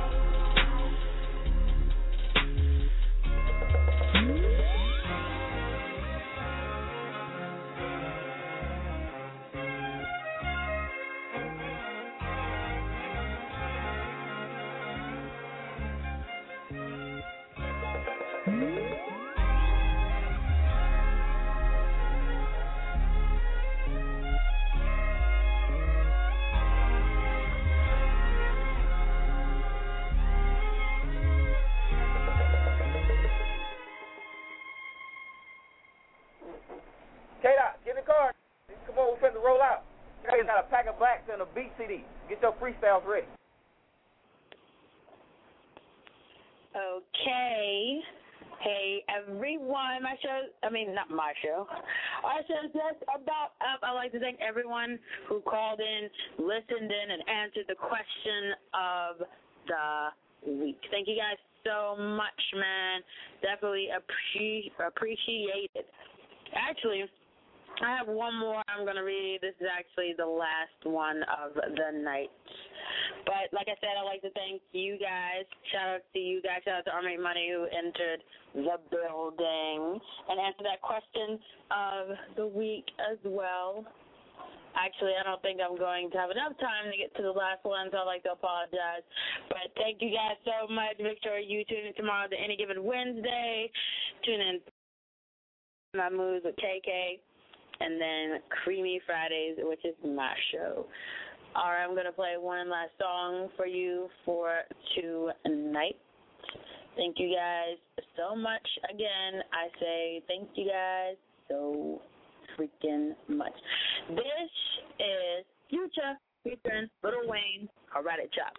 K-Dot, get in the car. Come on, we're finna roll out. You guys got a pack of blacks and a beat C D. Get your freestyles ready.
Okay. Hey, everyone. My show, I mean, not my show. Our show is just about up. I'd like to thank everyone who called in, listened in, and answered the question of the week. Thank you guys so much, man. Definitely appre- appreciate it. Actually, I have one more I'm going to read. This is actually the last one of the night. But like I said, I'd like to thank you guys. Shout out to you guys. Shout out to Army Money who entered the building and answered that question of the week as well. Actually, I don't think I'm going to have enough time to get to the last one, so I'd like to apologize. But thank you guys so much. Make sure you tune in tomorrow to Any Given Wednesday. Tune in My Moves with K K. And then Creamy Fridays, which is my show. All right, I'm going to play one last song for you for tonight. Thank you guys so much. Again, I say thank you guys so freaking much. This is Future featuring Lil Wayne, Karate Chop.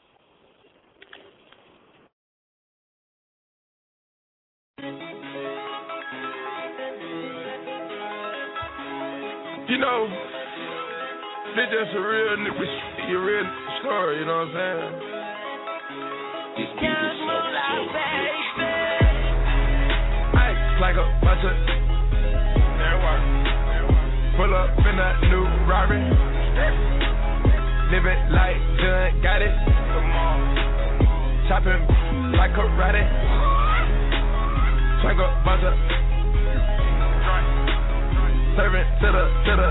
You know, this just a real nigga, a real story, you know what I'm saying? This beat is so dope. Ice like a bunch of pull up in that new Rari. Living like John got it. Chopping like karate. Swing a bunch of serving to the, to the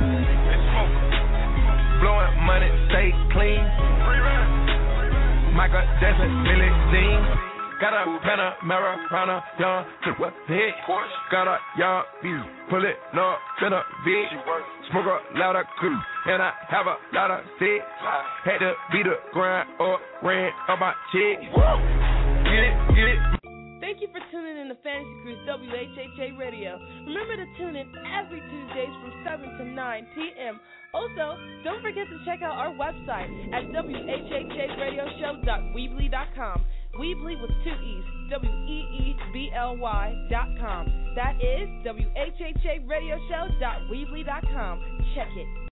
blowing money, stay clean. Michael Jackson, Billie Jean. Got a Panamera, Rana, young, to what hit. Got a young view, pull it, no, spin a big. Smoke a lot of crew, and I have a lot of sex. Had to beat the grind or ran up my chick. Get it, get it.
Thank you for tuning in to Fantasy Cruise W H H A Radio. Remember to tune in every Tuesdays from seven to nine p.m. Also, don't forget to check out our website at W H H A radio show dot weebly dot com. Weebly with two E's, W E E B L Y dot com. That is W H H A radio show dot weebly dot com. Check it.